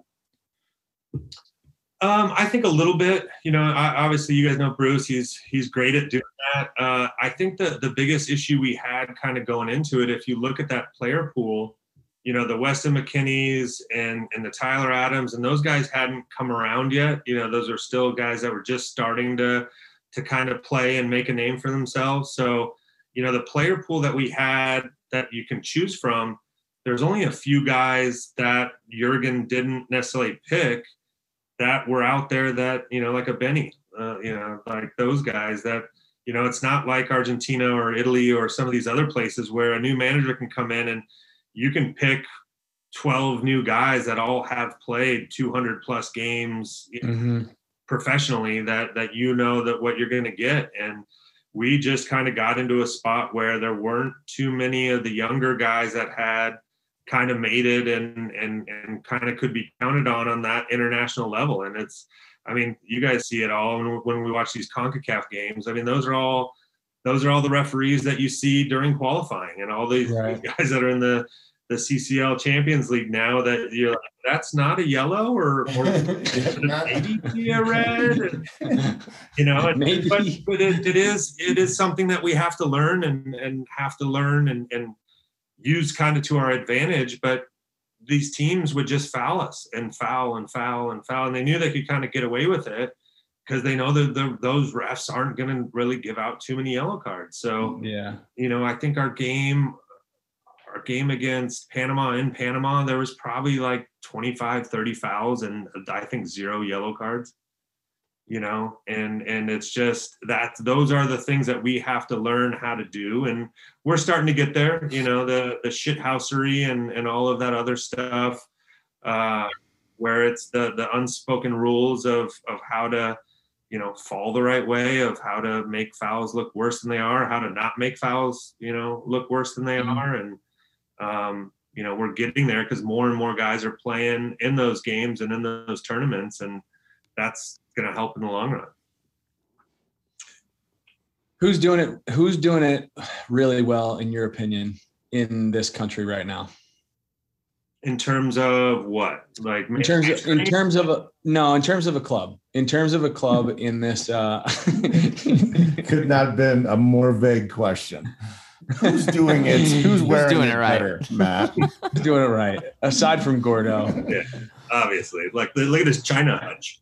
Um, I think a little bit, you know, I, obviously you guys know Bruce, he's, he's great at doing that. Uh, I think that the biggest issue we had kind of going into it, if you look at that player pool, you know, the Weston McKennies and, and the Tyler Adams, and those guys hadn't come around yet. You know, those are still guys that were just starting to, to kind of play and make a name for themselves. So, you know, the player pool that we had that you can choose from, there's only a few guys that Jurgen didn't necessarily pick that were out there that, you know, like a Benny, uh, you know, like those guys that, you know, it's not like Argentina or Italy or some of these other places where a new manager can come in and you can pick twelve new guys that all have played two hundred plus games mm-hmm. professionally that, that, you know, that what you're going to get. And we just kind of got into a spot where there weren't too many of the younger guys that had kind of made it and and and kind of could be counted on on that international level. And it's, I mean, you guys see it all when we watch these CONCACAF games. I mean, those are all those are all the referees that you see during qualifying, and all these right. guys that are in the the C C L Champions League now that you're like, that's not a yellow or, or maybe be a red, and, you know, and, maybe. but, but it, it is it is something that we have to learn and and have to learn and and use kind of to our advantage. But these teams would just foul us and foul and foul and foul. And they knew they could kind of get away with it because they know that the, those refs aren't going to really give out too many yellow cards. So, yeah, you know, I think our game, our game against Panama in Panama, there was probably like twenty-five, thirty fouls and I think zero yellow cards. You know, and and it's just that those are the things that we have to learn how to do, and we're starting to get there. You know, the the shithousery and and all of that other stuff, uh, where it's the the unspoken rules of of how to, you know, fall the right way, of how to make fouls look worse than they are, how to not make fouls, you know, look worse than they mm-hmm. are, and um, you know, we're getting there because more and more guys are playing in those games and in those tournaments, and that's going to help in the long run. Who's doing it? Who's doing it really well, in your opinion, in this country right now? In terms of what? Like in terms of, in terms of a, no, in terms of a club, in terms of a club in this, uh, could not have been a more vague question. Who's doing it? Who's wearing doing it, it right? better, Matt? Who's doing it right? Aside from Gordo. Yeah, obviously. Like, look at this China hutch.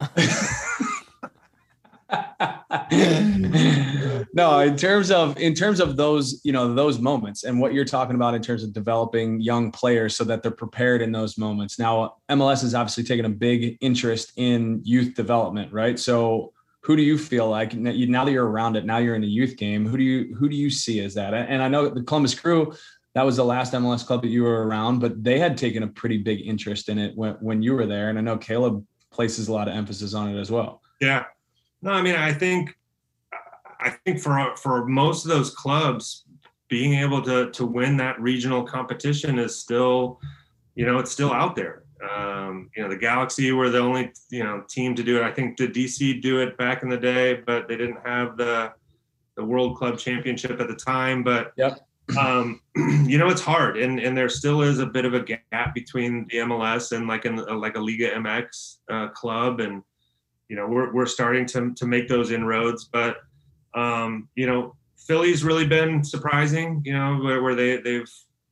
No, in terms of in terms of those, you know, those moments and what you're talking about in terms of developing young players so that they're prepared in those moments. Now, M L S has obviously taken a big interest in youth development, right? So who do you feel like now that you're around it, now you're in a youth game, who do you who do you see as that? And I know the Columbus Crew, that was the last M L S club that you were around, but they had taken a pretty big interest in it when, when you were there. And I know Caleb places a lot of emphasis on it as well. Yeah. No, I mean, I think I think for for most of those clubs, being able to to win that regional competition is still, you know, it's still out there. Um, you know, the Galaxy were the only, you know, team to do it. I think the D C do it back in the day, but they didn't have the the World Club Championship at the time. But yep. um, you know, it's hard, and and there still is a bit of a gap between the M L S and like in like a Liga M X uh, club, and you know, we're we're starting to to make those inroads, but um, you know, Philly's really been surprising. You know, where, where they they've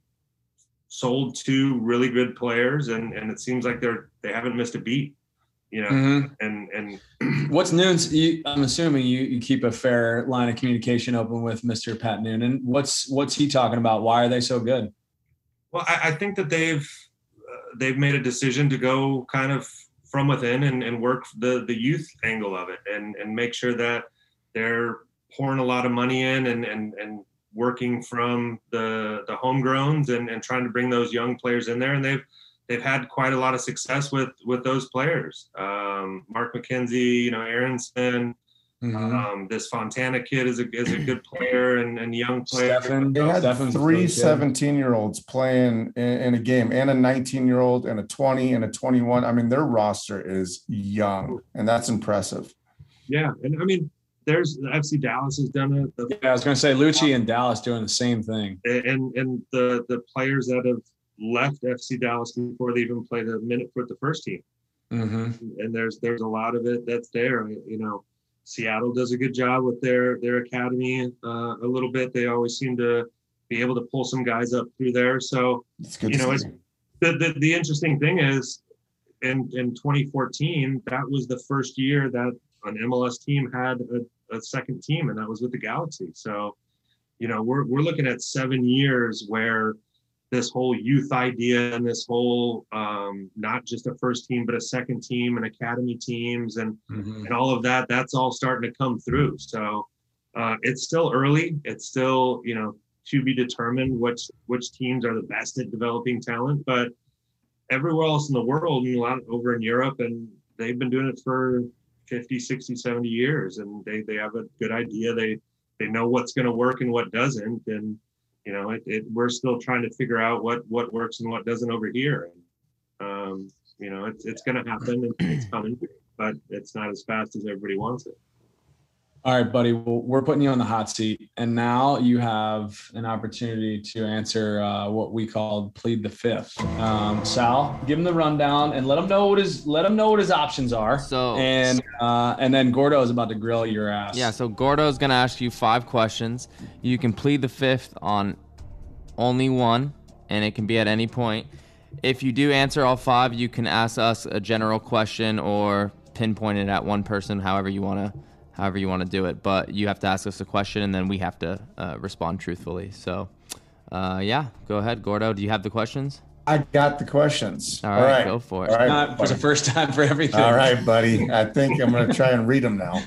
sold two really good players, and and it seems like they're they haven't missed a beat. You know, mm-hmm. and and what's Noon's? You, I'm assuming you you keep a fair line of communication open with Mister Pat Noonan. What's what's he talking about? Why are they so good? Well, I, I think that they've uh, they've made a decision to go kind of from within and, and work the, the youth angle of it and, and make sure that they're pouring a lot of money in and, and, and working from the, the homegrowns and, and trying to bring those young players in there. And they've, they've had quite a lot of success with, with those players. Um, Mark McKenzie, you know, Aronson, mm-hmm. um, this Fontana kid is a, is a good player and, and young player. Stephen, they had Stephen's three seventeen year olds playing in, in a game, and a nineteen year old and a twenty and a twenty-one. I mean, their roster is young, and that's impressive. Yeah. And I mean, there's F C Dallas has done it. The, yeah, I was going to say Lucci and Dallas doing the same thing. And, and the, the players that have left F C Dallas before they even played a minute with the first team. Mm-hmm. And there's, there's a lot of it that's there, you know. Seattle does a good job with their their academy uh, a little bit. They always seem to be able to pull some guys up through there. So, you know, it's, the, the the interesting thing is in, in twenty fourteen, that was the first year that an M L S team had a, a second team, and that was with the Galaxy. So, you know, we're we're looking at seven years where this whole youth idea and this whole um, not just a first team, but a second team and academy teams and, mm-hmm. and all of that, that's all starting to come through. So uh, it's still early. It's still, you know, to be determined which, which teams are the best at developing talent, but everywhere else in the world and a lot over in Europe, and they've been doing it for fifty, sixty, seventy years. And they, they have a good idea. They, they know what's going to work and what doesn't. And, you know, it, it, we're still trying to figure out what, what works and what doesn't over here. And, um, you know, it's, it's going to happen and it's coming, but it's not as fast as everybody wants it. All right, buddy. Well, we're putting you on the hot seat, and now you have an opportunity to answer uh, what we call plead the fifth. Um, Sal, give him the rundown and let him know what his let him know what his options are. So and uh, and then Gordo is about to grill your ass. Yeah. So Gordo is gonna ask you five questions. You can plead the fifth on only one, and it can be at any point. If you do answer all five, you can ask us a general question or pinpoint it at one person, however you wanna. however you want to do it, but you have to ask us a question and then we have to uh, respond truthfully. So uh, yeah, go ahead, Gordo. Do you have the questions? I got the questions. All right, All right. Go for it. All right, Not for the first time for everything. All right, buddy. I think I'm going to try and read them now.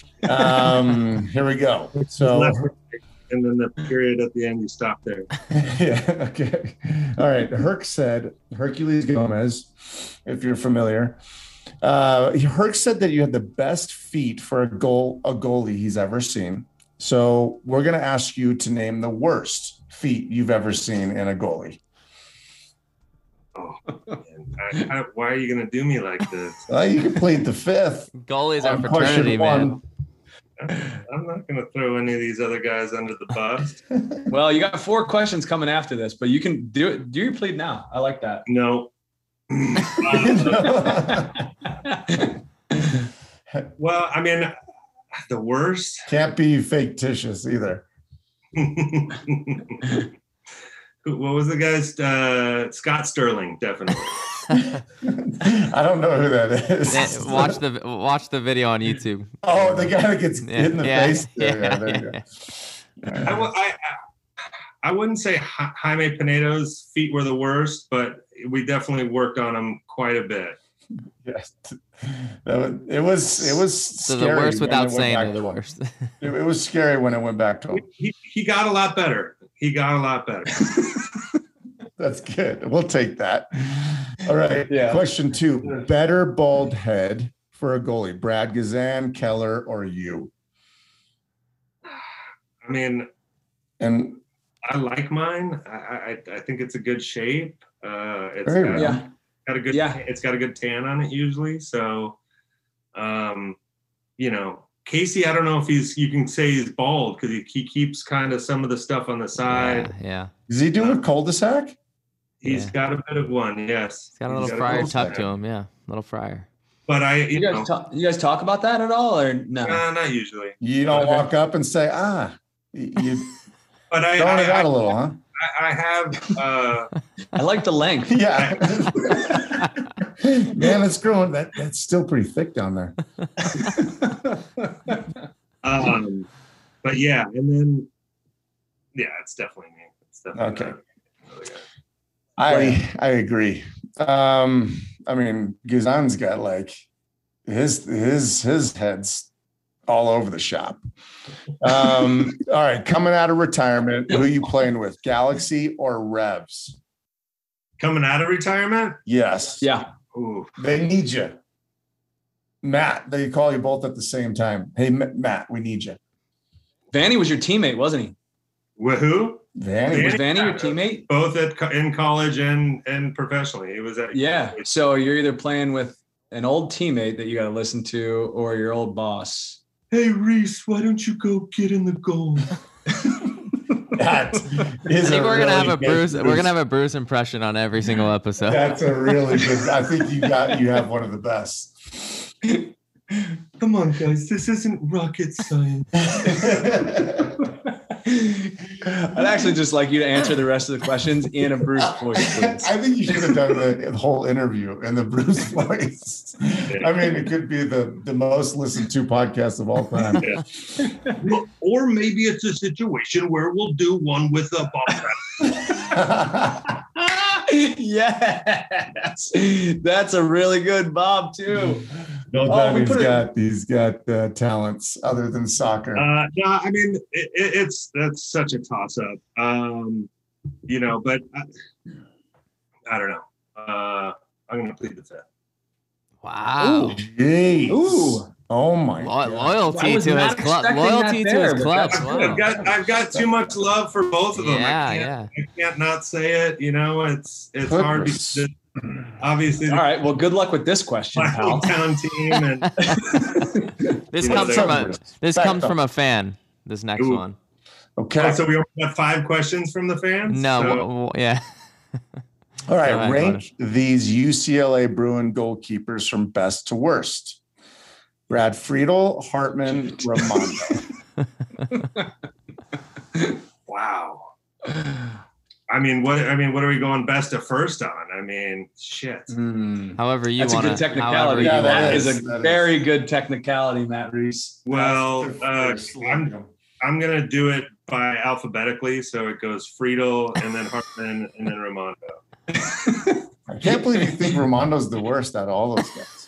Um, here we go. So, and then the period at the end, you stop there. Yeah. Okay. All right. Herc said, Hercules Gomez, if you're familiar, Uh, Herc said that you had the best feet for a goal, a goalie he's ever seen. So we're going to ask you to name the worst feet you've ever seen in a goalie. Oh, man. I, I, why are you going to do me like this? Well, you can plead the fifth. Goalies are fraternity, man. I'm not going to throw any of these other guys under the bus. Well, you got four questions coming after this, but you can do it. Do your plead now. I like that. No. Well, I mean, the worst can't be fictitious either. What was the guy's uh, Scott Sterling? Definitely. I don't know who that is. watch the watch the video on YouTube. Oh, the guy that gets Yeah, hit in the yeah, face. Yeah, yeah, yeah, there you yeah. go. I, w- I, I wouldn't say Ja- Jaime Pinedo's feet were the worst, but we definitely worked on them quite a bit. Yes. That was, it was it was So scary the worst when without it went saying back they're the to him. worst. It, it was scary when it went back to him. He, he got a lot better. He got a lot better. That's good. We'll take that. All right. Yeah. Question two. Better bald head for a goalie, Brad Gazan, Keller, or you? I mean, And I like mine. I, I, I think it's a good shape. Uh, it's Very got, well. Yeah. got a good. Yeah. It's got a good tan on it usually. So, um, you know, Casey. I don't know if he's. You can say he's bald because he, he keeps kind of some of the stuff on the side. Yeah, yeah. is he doing a cul-de-sac? He's Yeah. got a bit of one. Yes. He's got a He's little got fryer cul-de-sac. tucked to him. Yeah, little fryer. But I, you, You know, guys, talk, you guys talk about that at all, or no? uh, not usually. You don't Okay. walk up and say, ah, you you But I, throwing I, it out I, a little, huh? I, I have. Uh, I like the length. Yeah. Man, it's growing. That that's still pretty thick down there. um, but yeah, and then yeah, it's definitely me. It's definitely Okay. not another guy. I I agree. Um, I mean, Gazan's got like his his his head's all over the shop. Um, all right, coming out of retirement, who you playing with, Galaxy or Revs? Coming out of retirement. Yes. Yeah. Ooh. They need you. Matt, they call you both at the same time. Hey, M- Matt, we need you. Vanny was your teammate, wasn't he? Woohoo! Vanny, Was Vanny your teammate? Both at co- in college and and professionally. He was at Yeah. So you're either playing with an old teammate that you got to listen to, or your old boss. Hey Reese, why don't you go get in the goal? that I is think a we're gonna really have a good Bruce. We're Bruce. gonna have a Bruce impression on every single episode. That's a really good. I think you got you have one of the best. Come on, guys, this isn't rocket science. I'd actually just like you to answer the rest of the questions in a Bruce voice, please. I think you should have done the, the whole interview in the Bruce voice. I mean, it could be the, the most listened to podcast of all time. Well, or maybe it's a situation where we'll do one with a Bob. Yes, that's a really good Bob too. No Oh, doubt we he's put it- got he's got uh, talents other than soccer. Uh, no, I mean it, it, it's that's such a toss up. Um, you know, but I, I don't know. Uh, I'm going to plead the fifth. Wow. Jeez. Ooh. Oh my Lo- God. I loyalty was to his not club. expecting Loyalty that to there, his but club. that's Wow. I've got I've got too much love for both of them. Yeah, I can't, yeah. I can't not say it. You know, it's it's Good hard res- because obviously All right. Well, good luck with this question, my pal. hometown team and This You know, comes they're- from a this Back comes up. from a fan. This next Ooh. one. Okay. so we only got five questions from the fans. No, So- w- w- yeah. All right. Go ahead, Rank these U C L A Bruin goalkeepers from best to worst. Brad Friedel, Hartman, Ramondo. wow. I mean, what I mean, what are we going best to first on? I mean, shit. Hmm. However you That's a want good to. technicality. Yeah, that that is- is, a that is. very good technicality, Matt Reese. Well, That's the uh, first I'm one. I'm gonna do it by alphabetically, so it goes Friedel and then Hartman and then Ramondo. I can't believe you think Ramondo's the worst out of all those guys.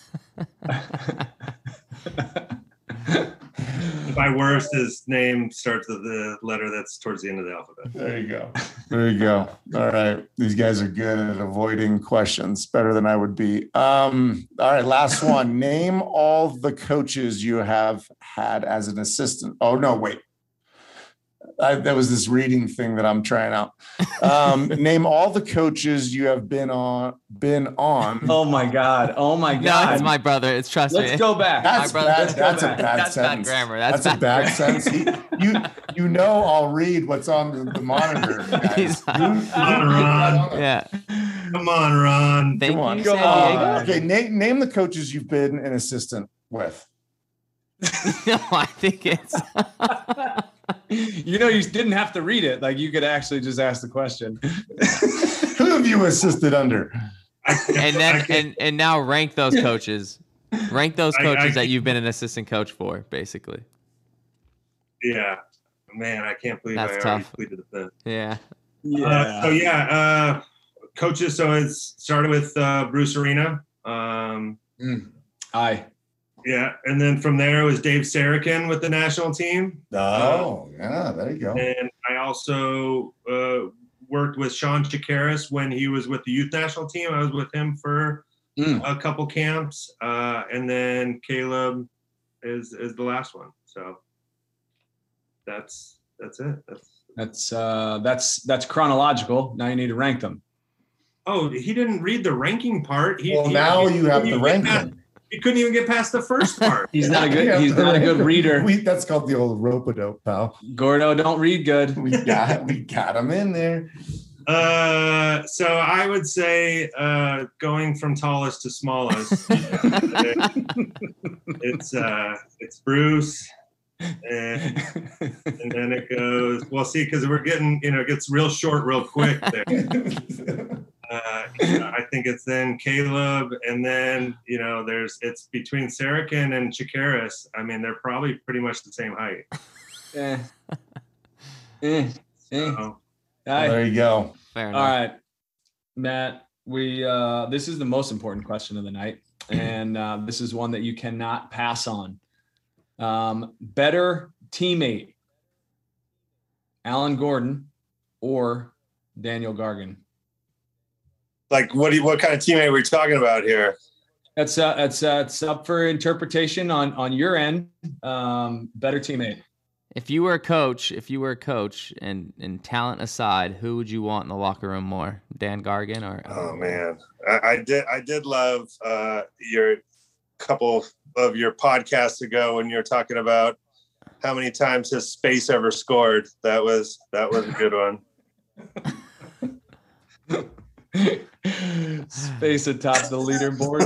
By worst, his name starts with the letter that's towards the end of the alphabet. There you go. There you go. All right. These guys are good at avoiding questions, better than I would be. Um, all right. Last one. Name all the coaches you have had as an assistant. Oh, no, wait. I, that was this reading thing that I'm trying out. Um, name all the coaches you have been on. Been on. Oh my God. Oh my No, God. it's my brother. It's trust Let's me. go back. That's my brother- bad. let's go That's a back. bad That's bad sentence. grammar. That's That's, a bad bad grammar. sentence. He- you you know I'll read what's on the, the monitor. Guys. He's You- like- you- Come on, Ron. Yeah. Come on, Ron. Thank Come on. you, Go San on. Diego. Uh, okay, name name the coaches you've been an assistant with. No, I think it's. You know, you didn't have to read it. Like you could actually just ask the question. Who have you assisted under? And then and and now rank those coaches. Rank those coaches I, I, that you've been an assistant coach for, basically. Yeah, man, I can't believe That's I already tough. pleaded the fifth. Yeah. Yeah. Uh, so yeah, uh, coaches. So it's started with uh, Bruce Arena. Um, Mm. Aye. yeah, and then from there it was Dave Sarakin with the national team. Oh, yeah, there you go. And I also uh, worked with Sean Chikaris when he was with the youth national team. I was with him for Mm. a couple camps, uh, and then Caleb is is the last one. So that's that's it. That's That's uh, that's that's chronological. Now you need to rank them. oh, he didn't read the ranking part. He, Well, he, now he you have couldn't to even rank get past- them. He couldn't even get past the first part. He's not a good. You have He's to not a rank good them. reader. We, that's called the old rope-a-dope, pal. Gordo, don't read good. We got we got him in there. Uh, so I would say uh, going from tallest to smallest. it's uh, it's Bruce, and, and then it goes. Well, see, because we're getting, you know, it gets real short real quick there. Uh, I think it's then Caleb, and then you know, there's it's between Sarakin and Chikaris. I mean, they're probably pretty much the same height. Eh. Eh. Eh. So, Well, Aye. there you go. Fair enough. All right, Matt. We uh, this is the most important question of the night, and uh, this is one that you cannot pass on. Um, better teammate, Alan Gordon or Daniel Gargan? Like, what do you, what kind of teammate are we talking about here? That's uh, that's uh, it's up for interpretation on on your end. Um, better teammate. If you were a coach, if you were a coach, and and talent aside, who would you want in the locker room more, Dan Gargan or? Oh man, I, I did I did love uh, your couple of your podcasts ago when you were talking about how many times has Space ever scored. That was that was a good one. Space atop the leaderboard.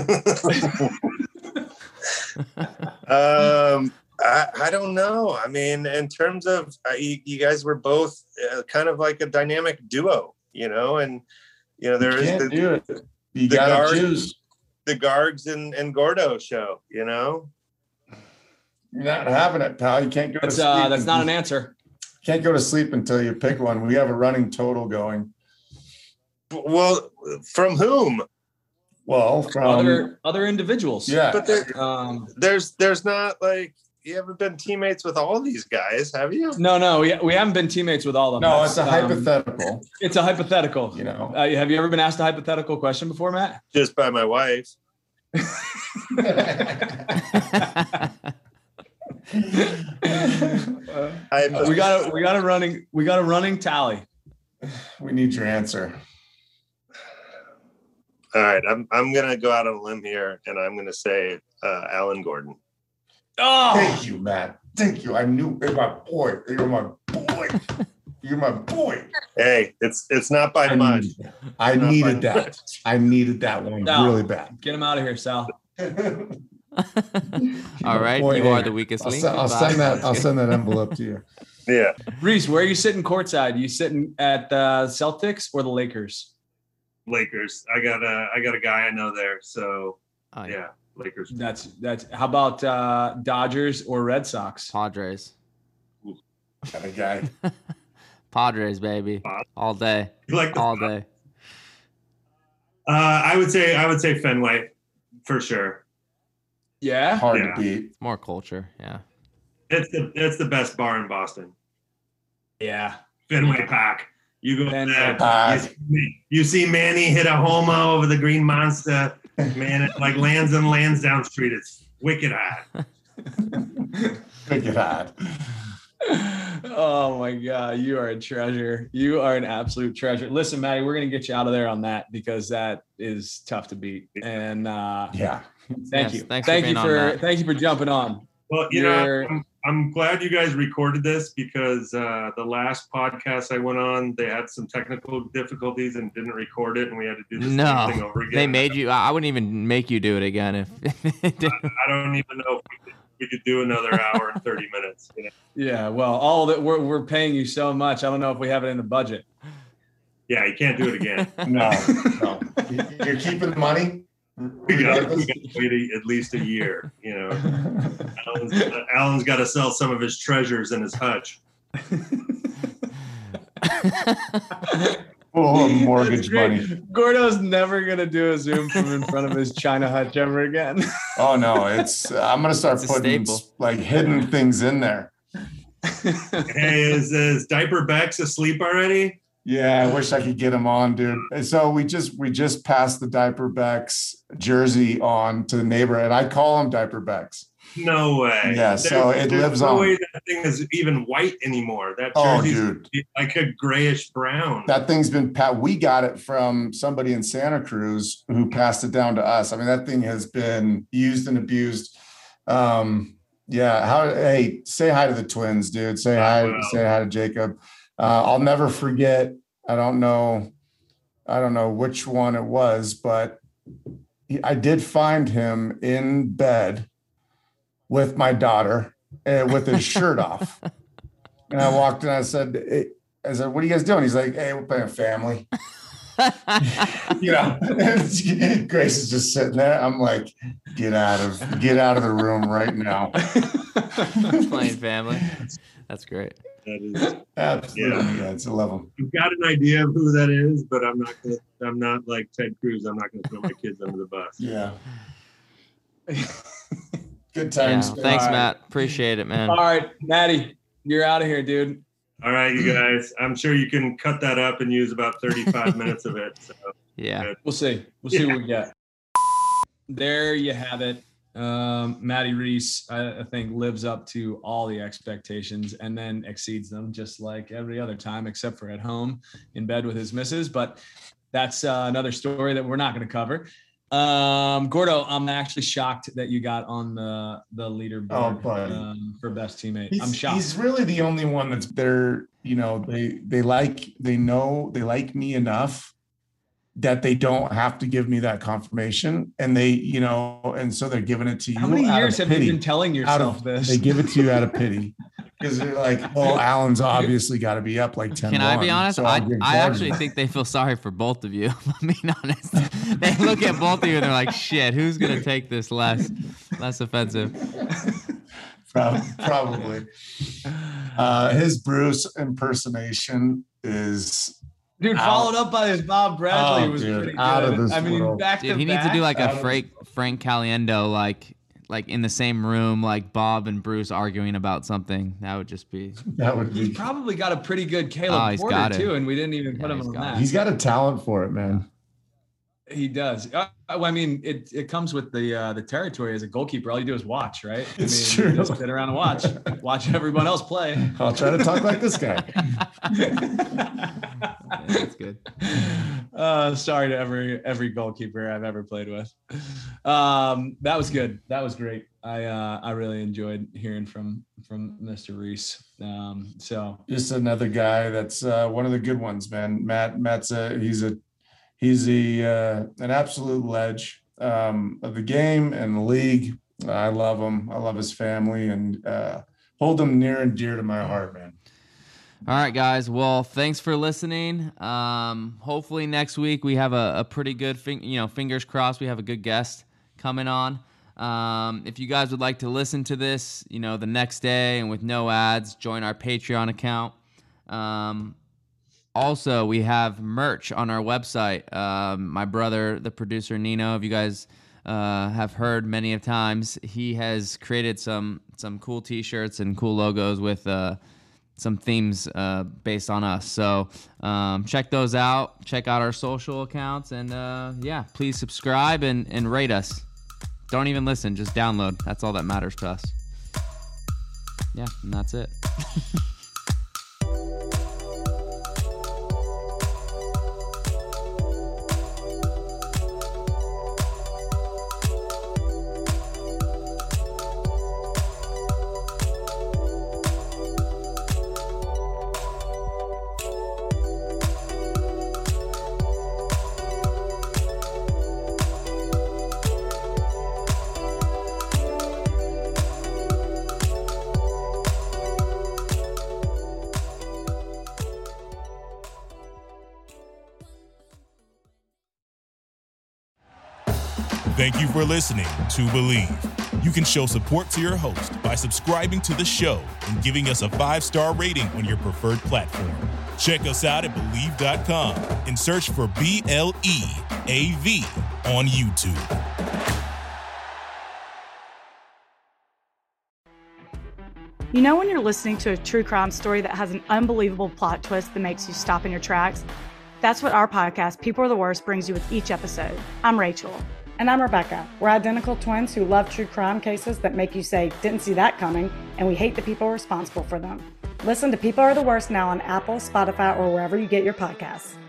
um, I, I don't know. I mean, in terms of uh, you, you guys were both uh, kind of like a dynamic duo, you know, and you know there You is can't the, do it. You the gotta guard- choose. the Gargs and, and Gordo show, you know. You're not having it, pal. You can't go That's to sleep. uh, that's not an until- answer. Can't go to sleep until you pick one. We have a running total going. Well, from whom? Well, from Other other individuals. yeah, But there, Um, there's there's not like you haven't been teammates with all these guys, have you? no, no, we, we haven't been teammates with all of them. no, That's, it's a um, hypothetical. It's a hypothetical. You know, Uh, have you ever been asked a hypothetical question before, Matt? Just by my wife. I we got a we got a running we got a running tally. we need your answer. All right, I'm I'm gonna go out on a limb here, and I'm gonna say uh, Alan Gordon. Oh, Thank you, Matt. Thank you. I knew you're my boy. You're my boy. You're my boy. Hey, it's it's not by I much. needed that. I Not needed by that. I needed that one No. really bad. get him out of here, Sal. All right, Boy, you hey, are the weakest I'll, link. se- I'll Goodbye. send that. I'll send that envelope to you. Yeah, Reese, where are you sitting courtside? You sitting at the Celtics or the Lakers? Lakers. I got a I got a guy I know there. So Oh, yeah. yeah, Lakers. That's that's. How about uh, Dodgers or Red Sox? Padres. Got a guy. Padres, baby, all day, You like the, all day. uh, I would say I would say Fenway for sure. Yeah. Hard Yeah. to beat. More culture, yeah. It's the it's the best bar in Boston. Yeah. Fenway Park. You go Fenway there. Park. You see, you see Manny hit a homo over the Green Monster. Man, it like lands and Lansdowne Street. It's wicked hot. Make it hot. Oh my God, you are a treasure. You are an absolute treasure. Listen, Maddie, we're gonna get you out of there on that because that is tough to beat. And uh, Yeah. thank Yes, you, thanks for thank you being on, for Matt. thank you for jumping on. Well, you You're- know, I'm, I'm glad you guys recorded this because uh, the last podcast I went on, they had some technical difficulties and didn't record it, and we had to do the no, same thing over again. They made you. I wouldn't even make you do it again if. I, I don't even know if we could, we could do another hour and thirty minutes. You know? Yeah, well, all that we're we're paying you so much. I don't know if we have it in the budget. Yeah, you can't do it again. No, no. You're keeping the money. We got to wait at least a year. You know, Alan's, Alan's got to sell some of his treasures in his hutch. Oh, mortgage money. Gordo's never gonna do a Zoom from in front of his China hutch ever again. Oh no, it's. I'm gonna start It's a putting staple. like hidden things in there. Hey, is, is Diaper Bex asleep already? Yeah, I wish I could get him on, dude. And so we just we just passed the Diaper Bex jersey on to the neighbor, and I call him Diaper Bex. No way. Yeah, so it there's lives no on. way that thing is even white anymore. That Oh, jersey's dude. like a grayish brown. That thing's been pat. We got it from somebody in Santa Cruz who passed it down to us. I mean, that thing has been used and abused. Um, yeah. How? Hey, say hi to the twins, dude. Say hi. Wow. Say hi to Jacob. Uh, I'll never forget. I don't know. I don't know which one it was, but he, I did find him in bed with my daughter and with his shirt off. And I walked in, I said, hey, I said, what are you guys doing? He's like, hey, we're playing family. You know, Grace is just sitting there. I'm like, get out of, get out of the room right now. Playing family. That's great. That is, Absolutely. Yeah. Yeah, it's a level. I've got an idea of who that is, but I'm not gonna. I'm not like Ted Cruz. I'm not gonna throw my kids under the bus. Yeah. Good Yeah, times. thanks, All right. Matt. Appreciate it, man. All right, Maddie, you're out of here, dude. All right, you guys. I'm sure you can cut that up and use about thirty-five minutes of it. So. Yeah. We'll see. We'll see what we get. There you have it. Um, Maddie Reese, I, I think, lives up to all the expectations and then exceeds them, just like every other time, except for at home in bed with his missus. But that's uh, another story that we're not going to cover. Um, Gordo, I'm actually shocked that you got on the the leaderboard Oh, buddy. um, for best teammate. He's, I'm shocked. he's really the only one that's there. You know, they they like they know they like me enough that they don't have to give me that confirmation, and they, you know, and so they're giving it to you. How many out years of have you pity. been telling Out yourself of, this? They give it to you out of pity because they're like, "Oh, Alan's obviously got to be up like ten." Can I be honest? So I, I'll give I Jordan. actually think they feel sorry for both of you. If I'm being honest. They look at both of you and they're like, shit, who's going to take this less less offensive? Prob- probably. Uh, his Bruce impersonation is Dude, Out. followed up by his Bob Bradley Oh, was dude, pretty good. out of this I mean, world. back Dude, to he needs to back. do like a out of- Frank Frank Caliendo, like like in the same room, like Bob and Bruce arguing about something. That would just be. that would He's be. probably got a pretty good Caleb Oh, he's Porter got it. too, and we didn't even put Yeah, him he's on got that. it. He's got a talent for it, man. He does. Uh, well, I mean, it, it comes with the uh, the territory as a goalkeeper. All you do is watch, right? It's I mean, true. You just sit around and watch, watch everyone else play. I'll try to talk like this guy. Yeah, that's good. Uh, sorry to every every goalkeeper I've ever played with. Um, that was good. That was great. I uh, I really enjoyed hearing from from Mister Reese. Um, so Just another guy that's uh, one of the good ones, man. Matt Matt's a he's a he's a uh, an absolute ledge um, of the game and the league. I love him. I love his family and uh, hold him near and dear to my heart, man. All right, guys. Well, thanks for listening. Um, hopefully next week we have a, a pretty good, fin- you know, fingers crossed we have a good guest coming on. Um, if you guys would like to listen to this, you know, the next day and with no ads, join our Patreon account. Um, also, we have merch on our website. Um, my brother, the producer Nino, if you guys uh, have heard many of times, he has created some some cool T-shirts and cool logos with uh, some themes uh, based on us. So um, check those out. Check out our social accounts, and uh, yeah, please subscribe and, and rate us. Don't even listen, just download. That's all that matters to us. Yeah, and that's it. Thank you for listening to Believe. You can show support to your host by subscribing to the show and giving us a five-star rating on your preferred platform. Check us out at Believe dot com and search for B L E A V on YouTube. You know when you're listening to a true crime story that has an unbelievable plot twist that makes you stop in your tracks? That's what our podcast, People Are the Worst, brings you with each episode. I'm Rachel. And I'm Rebecca. We're identical twins who love true crime cases that make you say, didn't see that coming, and we hate the people responsible for them. Listen to People Are the Worst now on Apple, Spotify, or wherever you get your podcasts.